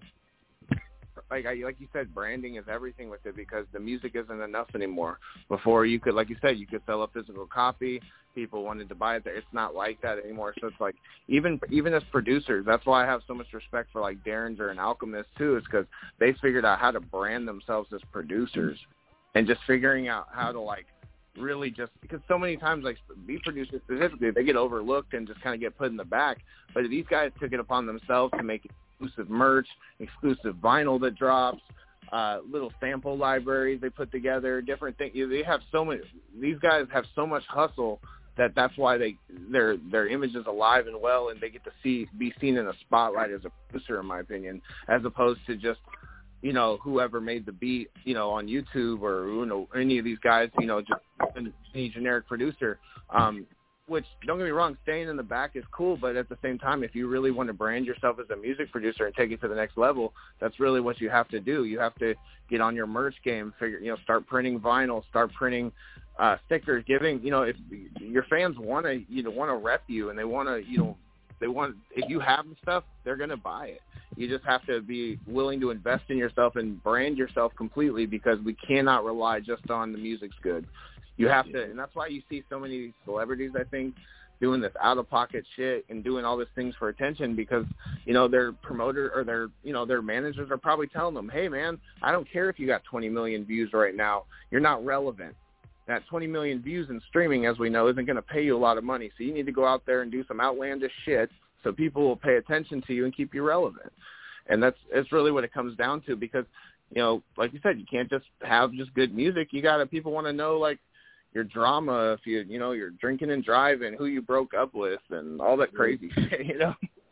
Speaker 12: Like you said, branding is everything with it, because the music isn't enough anymore. Before, you could, like you said, you could sell a physical copy. People wanted to buy it there. It's not like that anymore. So it's like, even as producers, that's why I have so much respect for like Derringer and Alchemist too, is because they figured out how to brand themselves as producers, and just figuring out how to like really just, because so many times like beat producers specifically, they get overlooked and just kind of get put in the back. But these guys took it upon themselves to make exclusive merch, exclusive vinyl that drops, little sample libraries they put together, different things. They have so many. These guys have so much hustle that's why their image is alive and well, and they get to be seen in a spotlight as a producer, in my opinion, as opposed to just whoever made the beat, on YouTube, or any of these guys, just any generic producer. Which, don't get me wrong, staying in the back is cool, but at the same time, if you really want to brand yourself as a music producer and take it to the next level, that's really what you have to do. You have to get on your merch game, start printing vinyl, start printing stickers, giving, if your fans want to rep you, and they want to, if you have the stuff, they're going to buy it. You just have to be willing to invest in yourself and brand yourself completely, because we cannot rely just on the music's good. You have to, and that's why you see so many celebrities, I think, doing this out-of-pocket shit and doing all these things for attention, because, their promoter or their managers are probably telling them, hey, man, I don't care if you got 20 million views right now. You're not relevant. That 20 million views in streaming, as we know, isn't going to pay you a lot of money. So you need to go out there and do some outlandish shit so people will pay attention to you and keep you relevant. And it's really what it comes down to, because, like you said, you can't just have just good music. People want to know, like, your drama, if you're drinking and driving, who you broke up with, and all that crazy shit,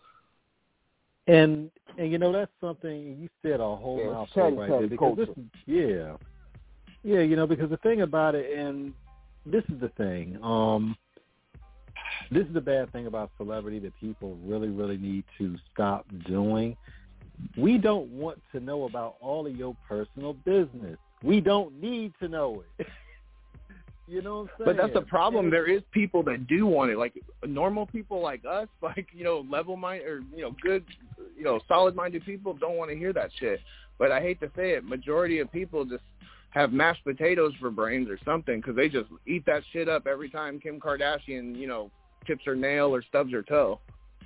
Speaker 11: And that's something you said a whole mouthful right there, because this is, because the thing about it, and this is the thing, this is the bad thing about celebrity that people really, really need to stop doing. We don't want to know about all of your personal business. We don't need to know it. You know what I'm saying?
Speaker 12: But that's the problem. There is people that do want it, like normal people like us, like, level-minded or, good, solid-minded people don't want to hear that shit. But I hate to say it, majority of people just have mashed potatoes for brains or something, because they just eat that shit up every time Kim Kardashian, chips her nail or stubs her toe.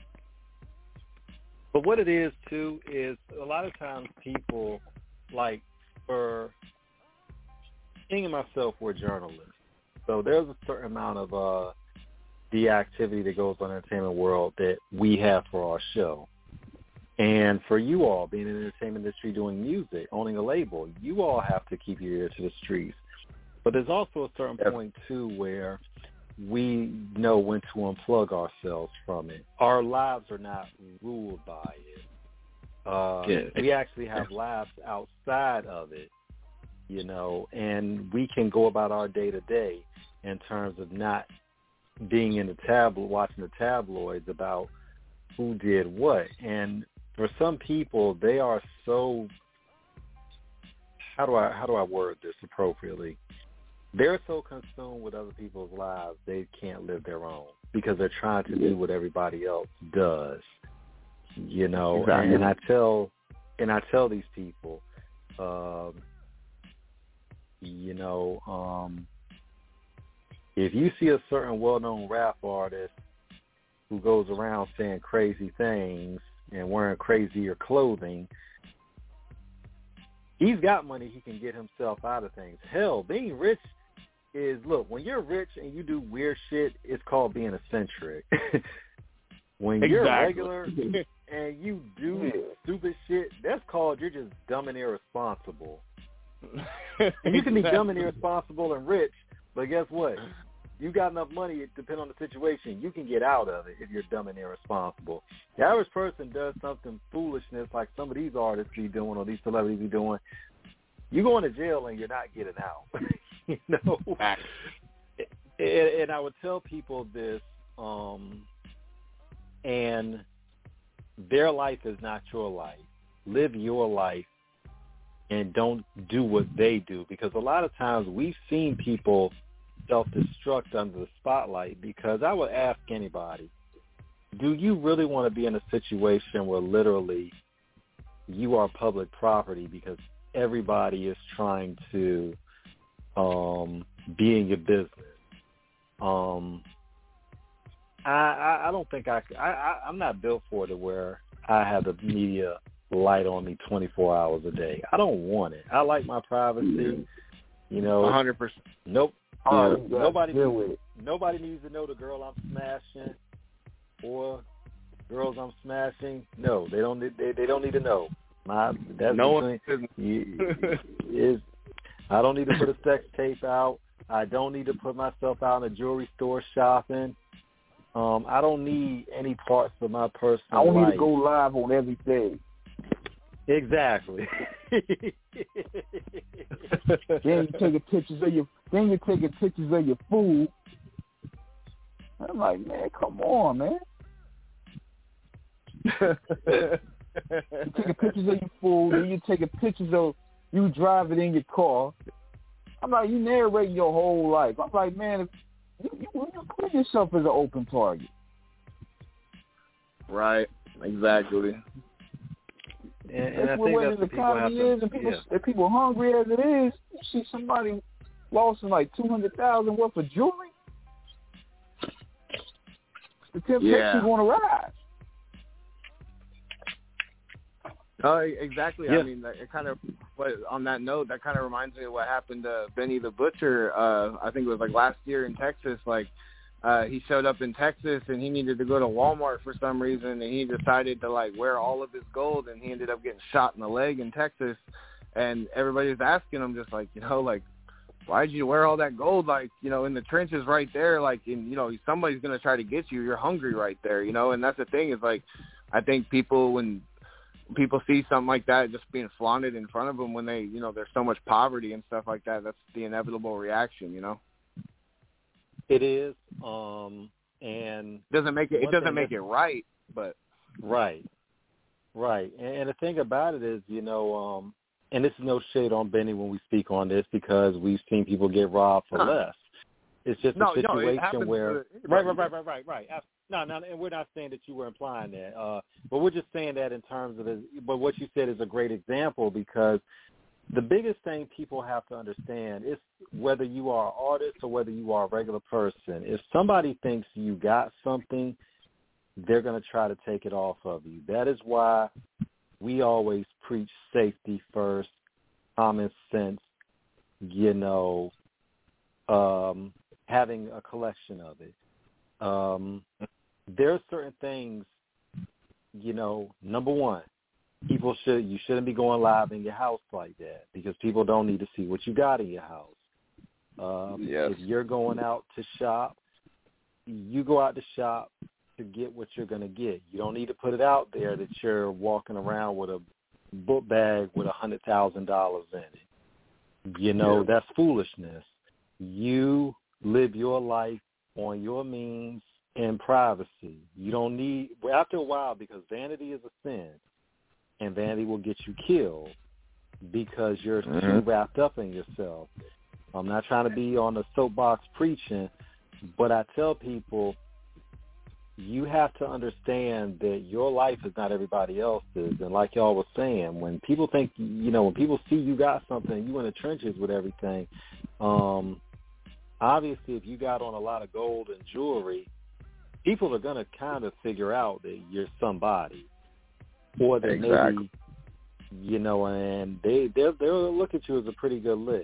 Speaker 11: But what it is, too, is a lot of times people, like, for King and myself, we're journalists. So there's a certain amount of the activity that goes on in the entertainment world that we have for our show. And for you all, being in the entertainment industry, doing music, owning a label, you all have to keep your ear to the streets. But there's also a certain point, too, where we know when to unplug ourselves from it. Our lives are not ruled by it. We actually have lives outside of it, you know, and we can go about our day-to-day in terms of not being in the watching the tabloids about who did what. And for some people, they are so, how do I word this appropriately? They're so consumed with other people's lives, they can't live their own because they're trying to do what everybody else does, you know. Exactly. And I tell these people, you know, if you see a certain well-known rap artist who goes around saying crazy things and wearing crazier clothing, he's got money, he can get himself out of things. Hell, being rich is, look, when you're rich and you do weird shit, it's called being eccentric. When you're regular and you do stupid shit, that's called you're just dumb and irresponsible. And you can be dumb and irresponsible and rich, but guess what? You got enough money, it depends on the situation, you can get out of it if you're dumb and irresponsible. The average person does something foolishness like some of these artists be doing or these celebrities be doing, you going to jail and you're not getting out. You know? And I would tell people this, and their life is not your life. Live your life and don't do what they do, because a lot of times we've seen people self-destruct under the spotlight. Because I would ask anybody, do you really want to be in a situation where literally you are public property because everybody is trying to be in your business? I don't think I'm not built for it where I have the media light on me 24 hours a day. I don't want it. I like my privacy. You know,
Speaker 12: 100%.
Speaker 11: Nope. Nobody needs to know the girl I'm smashing or girls I'm smashing. No, they don't. They don't need to know. That's no one is. I don't need to put a sex tape out. I don't need to put myself out in a jewelry store shopping. I don't need any parts of my personal life.
Speaker 1: I don't need to go live on everything.
Speaker 11: Exactly.
Speaker 1: Then you're taking pictures of your food. I'm like, man, come on, man. You're taking pictures of your food, and you're taking pictures of you driving in your car. I'm like, you narrating your whole life. I'm like, man, you put yourself as an open target.
Speaker 12: Right. Exactly.
Speaker 11: And I think that's what people have to,
Speaker 1: if people are hungry as it is, you see somebody lost in like $200,000 worth of jewelry, the temptation's going to rise.
Speaker 12: Oh, exactly.
Speaker 11: Yeah.
Speaker 12: I mean, it kind of. But on that note, that kind of reminds me of what happened to Benny the Butcher. I think it was like last year in Texas. Like he showed up in Texas and he needed to go to Walmart for some reason, and he decided to like wear all of his gold, and he ended up getting shot in the leg in Texas. And everybody was asking him, just like, you know, like, why'd you wear all that gold? Like, you know, in the trenches right there, like, and you know, somebody's gonna try to get you. You're hungry right there, you know. And that's the thing is, like, I think when people see something like that just being flaunted in front of them when they, you know, there's so much poverty and stuff like that, that's the inevitable reaction, you know?
Speaker 11: It is. And
Speaker 12: it doesn't make it right, but.
Speaker 11: Right. And the thing about it is, you know, and this is no shade on Benny when we speak on this, because we've seen people get robbed for less. It's just a situation where. Right. No, and we're not saying that you were implying that, but we're just saying that in terms of but what you said is a great example, because the biggest thing people have to understand is whether you are an artist or whether you are a regular person, if somebody thinks you got something, they're going to try to take it off of you. That is why we always preach safety first, common sense, you know, having a collection of it. There are certain things number one, you shouldn't be going live in your house like that because people don't need to see what you got in your house. If you're going out to shop, you go out to shop to get what you're going to get. You don't need to put it out there that you're walking around with a book bag with $100,000 in it. That's foolishness. You live your life on your means in privacy. You don't need, after a while, because vanity is a sin, and vanity will get you killed because you're too wrapped up in yourself. I'm not trying to be on the soapbox preaching, but I tell people you have to understand that your life is not everybody else's. And like y'all was saying, when people think, when people see you got something, you in the trenches with everything, obviously if you got on a lot of gold and jewelry, people are going to kind of figure out that you're somebody. Or that maybe, and they'll look at you as a pretty good lick,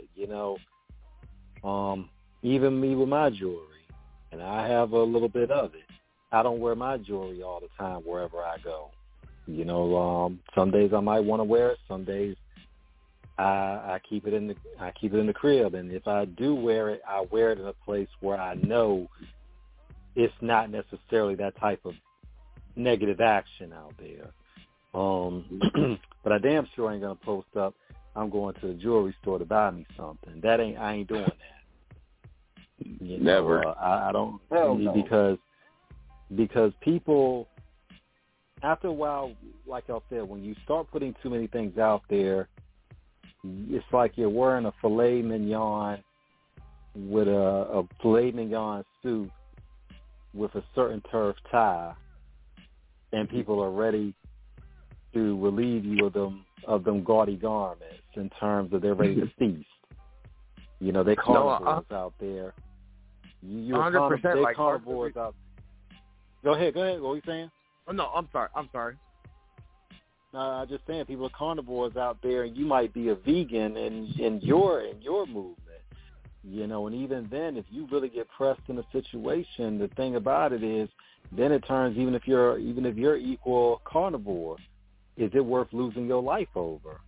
Speaker 11: even me with my jewelry, and I have a little bit of it. I don't wear my jewelry all the time wherever I go. Some days I might want to wear it. Some days I keep it in the crib, and if I do wear it, I wear it in a place where I know it's not necessarily that type of negative action out there. But I damn sure ain't gonna post up, I'm going to the jewelry store to buy me something. I ain't doing that.
Speaker 12: Never.
Speaker 11: I don't, because people, after a while, like I said, when you start putting too many things out there, it's like you're wearing a filet mignon with a filet mignon suit with a certain turf tie, and people are ready to relieve you of them gaudy garments in terms of they're ready to feast. They carnivores out there. You're
Speaker 12: 100% like
Speaker 11: carnivores out. Go ahead. What were you saying?
Speaker 12: Oh no, I'm sorry.
Speaker 11: I'm just saying people are carnivores out there, and you might be a vegan in your movement. And even then, if you really get pressed in a situation, the thing about it is, then it turns, even if you're equal carnivore, is it worth losing your life over?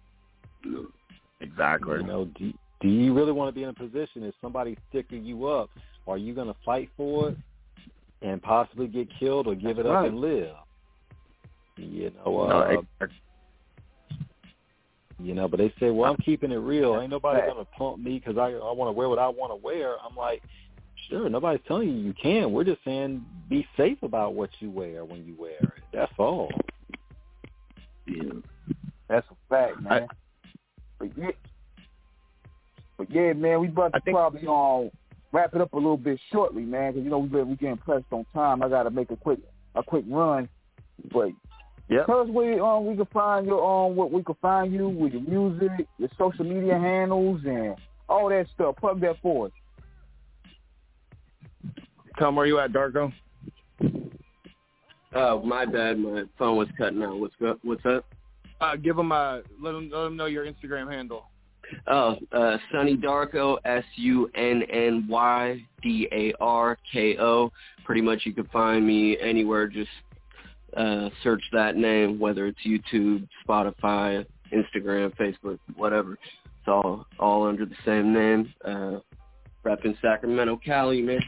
Speaker 12: Exactly.
Speaker 11: Do you really want to be in a position if somebody's sticking you up? Are you going to fight for it and possibly get killed, or give it up and live? But they say, well, I'm keeping it real. Ain't nobody going to pump me because I want to wear what I want to wear. I'm like, sure, nobody's telling you can't. We're just saying be safe about what you wear when you wear it. That's all.
Speaker 1: Yeah. That's a fact, man. But yeah, man, we about to probably wrap it up a little bit shortly, man, because we getting pressed on time. I got to make a quick run. But tell us where we can find your what we can find you with your music, your social media handles, and all that stuff. Plug that for us.
Speaker 12: Tell them where you at, Darko.
Speaker 14: Oh, my bad. My phone was cutting out. What's up?
Speaker 12: Give them let them know your Instagram handle.
Speaker 14: Oh, Sunny Darko, SUNNYDARKO. Pretty much you can find me anywhere. Just search that name, whether it's YouTube, Spotify, Instagram, Facebook, whatever. It's all under the same name. Repping Sacramento, Cali, man.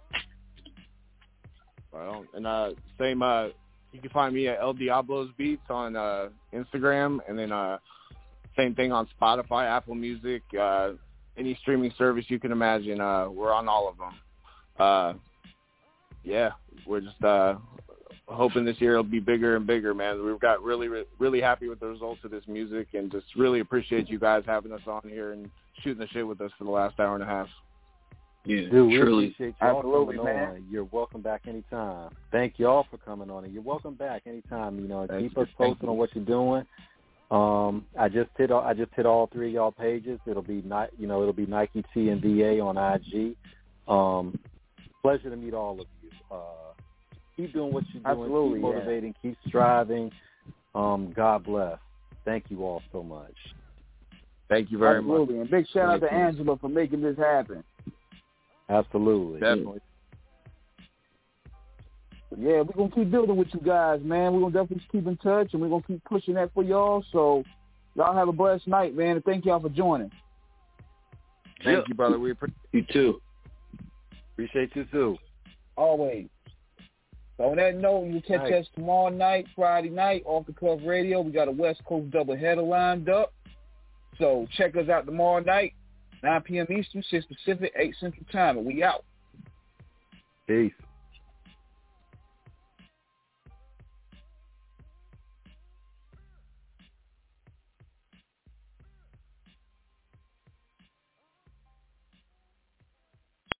Speaker 12: Well, and same. You can find me at El Diablo's Beats on Instagram, and then same thing on Spotify, Apple Music, any streaming service you can imagine. We're on all of them. We're just hoping this year it'll be bigger and bigger, man. We've got really happy with the results of this music, and just really appreciate you guys having us on here and shooting the shit with us for the last hour and a half.
Speaker 14: Yeah,
Speaker 11: dude, we
Speaker 14: truly.
Speaker 11: appreciate y'all
Speaker 1: Absolutely,
Speaker 11: coming
Speaker 1: man.
Speaker 11: on. You're welcome back anytime. Thank y'all for coming on, and you're welcome back anytime. Keep us posted on what you're doing. I just hit all three of y'all pages. It'll be Nike T and VA on IG. Pleasure to meet all of you. Keep doing what you're doing.
Speaker 1: Absolutely,
Speaker 11: keep motivating. Keep striving. God bless. Thank you all so much.
Speaker 12: Thank you very much.
Speaker 1: Absolutely, and big shout out to Angela for making this happen.
Speaker 11: Absolutely.
Speaker 12: Definitely.
Speaker 1: Yeah, we're going to keep building with you guys, man. We're going to definitely keep in touch, and we're going to keep pushing that for y'all. So y'all have a blessed night, man, and thank y'all for joining.
Speaker 12: Thank you, brother. We appreciate
Speaker 14: you, too.
Speaker 11: Appreciate you, too.
Speaker 1: Always. So on that note, you can catch us tomorrow night, Friday night, Off the Cuff Radio. We got a West Coast doubleheader lined up. So check us out tomorrow night, 9 p.m. Eastern, 6 Pacific, 8 Central Time, and we out.
Speaker 11: Peace.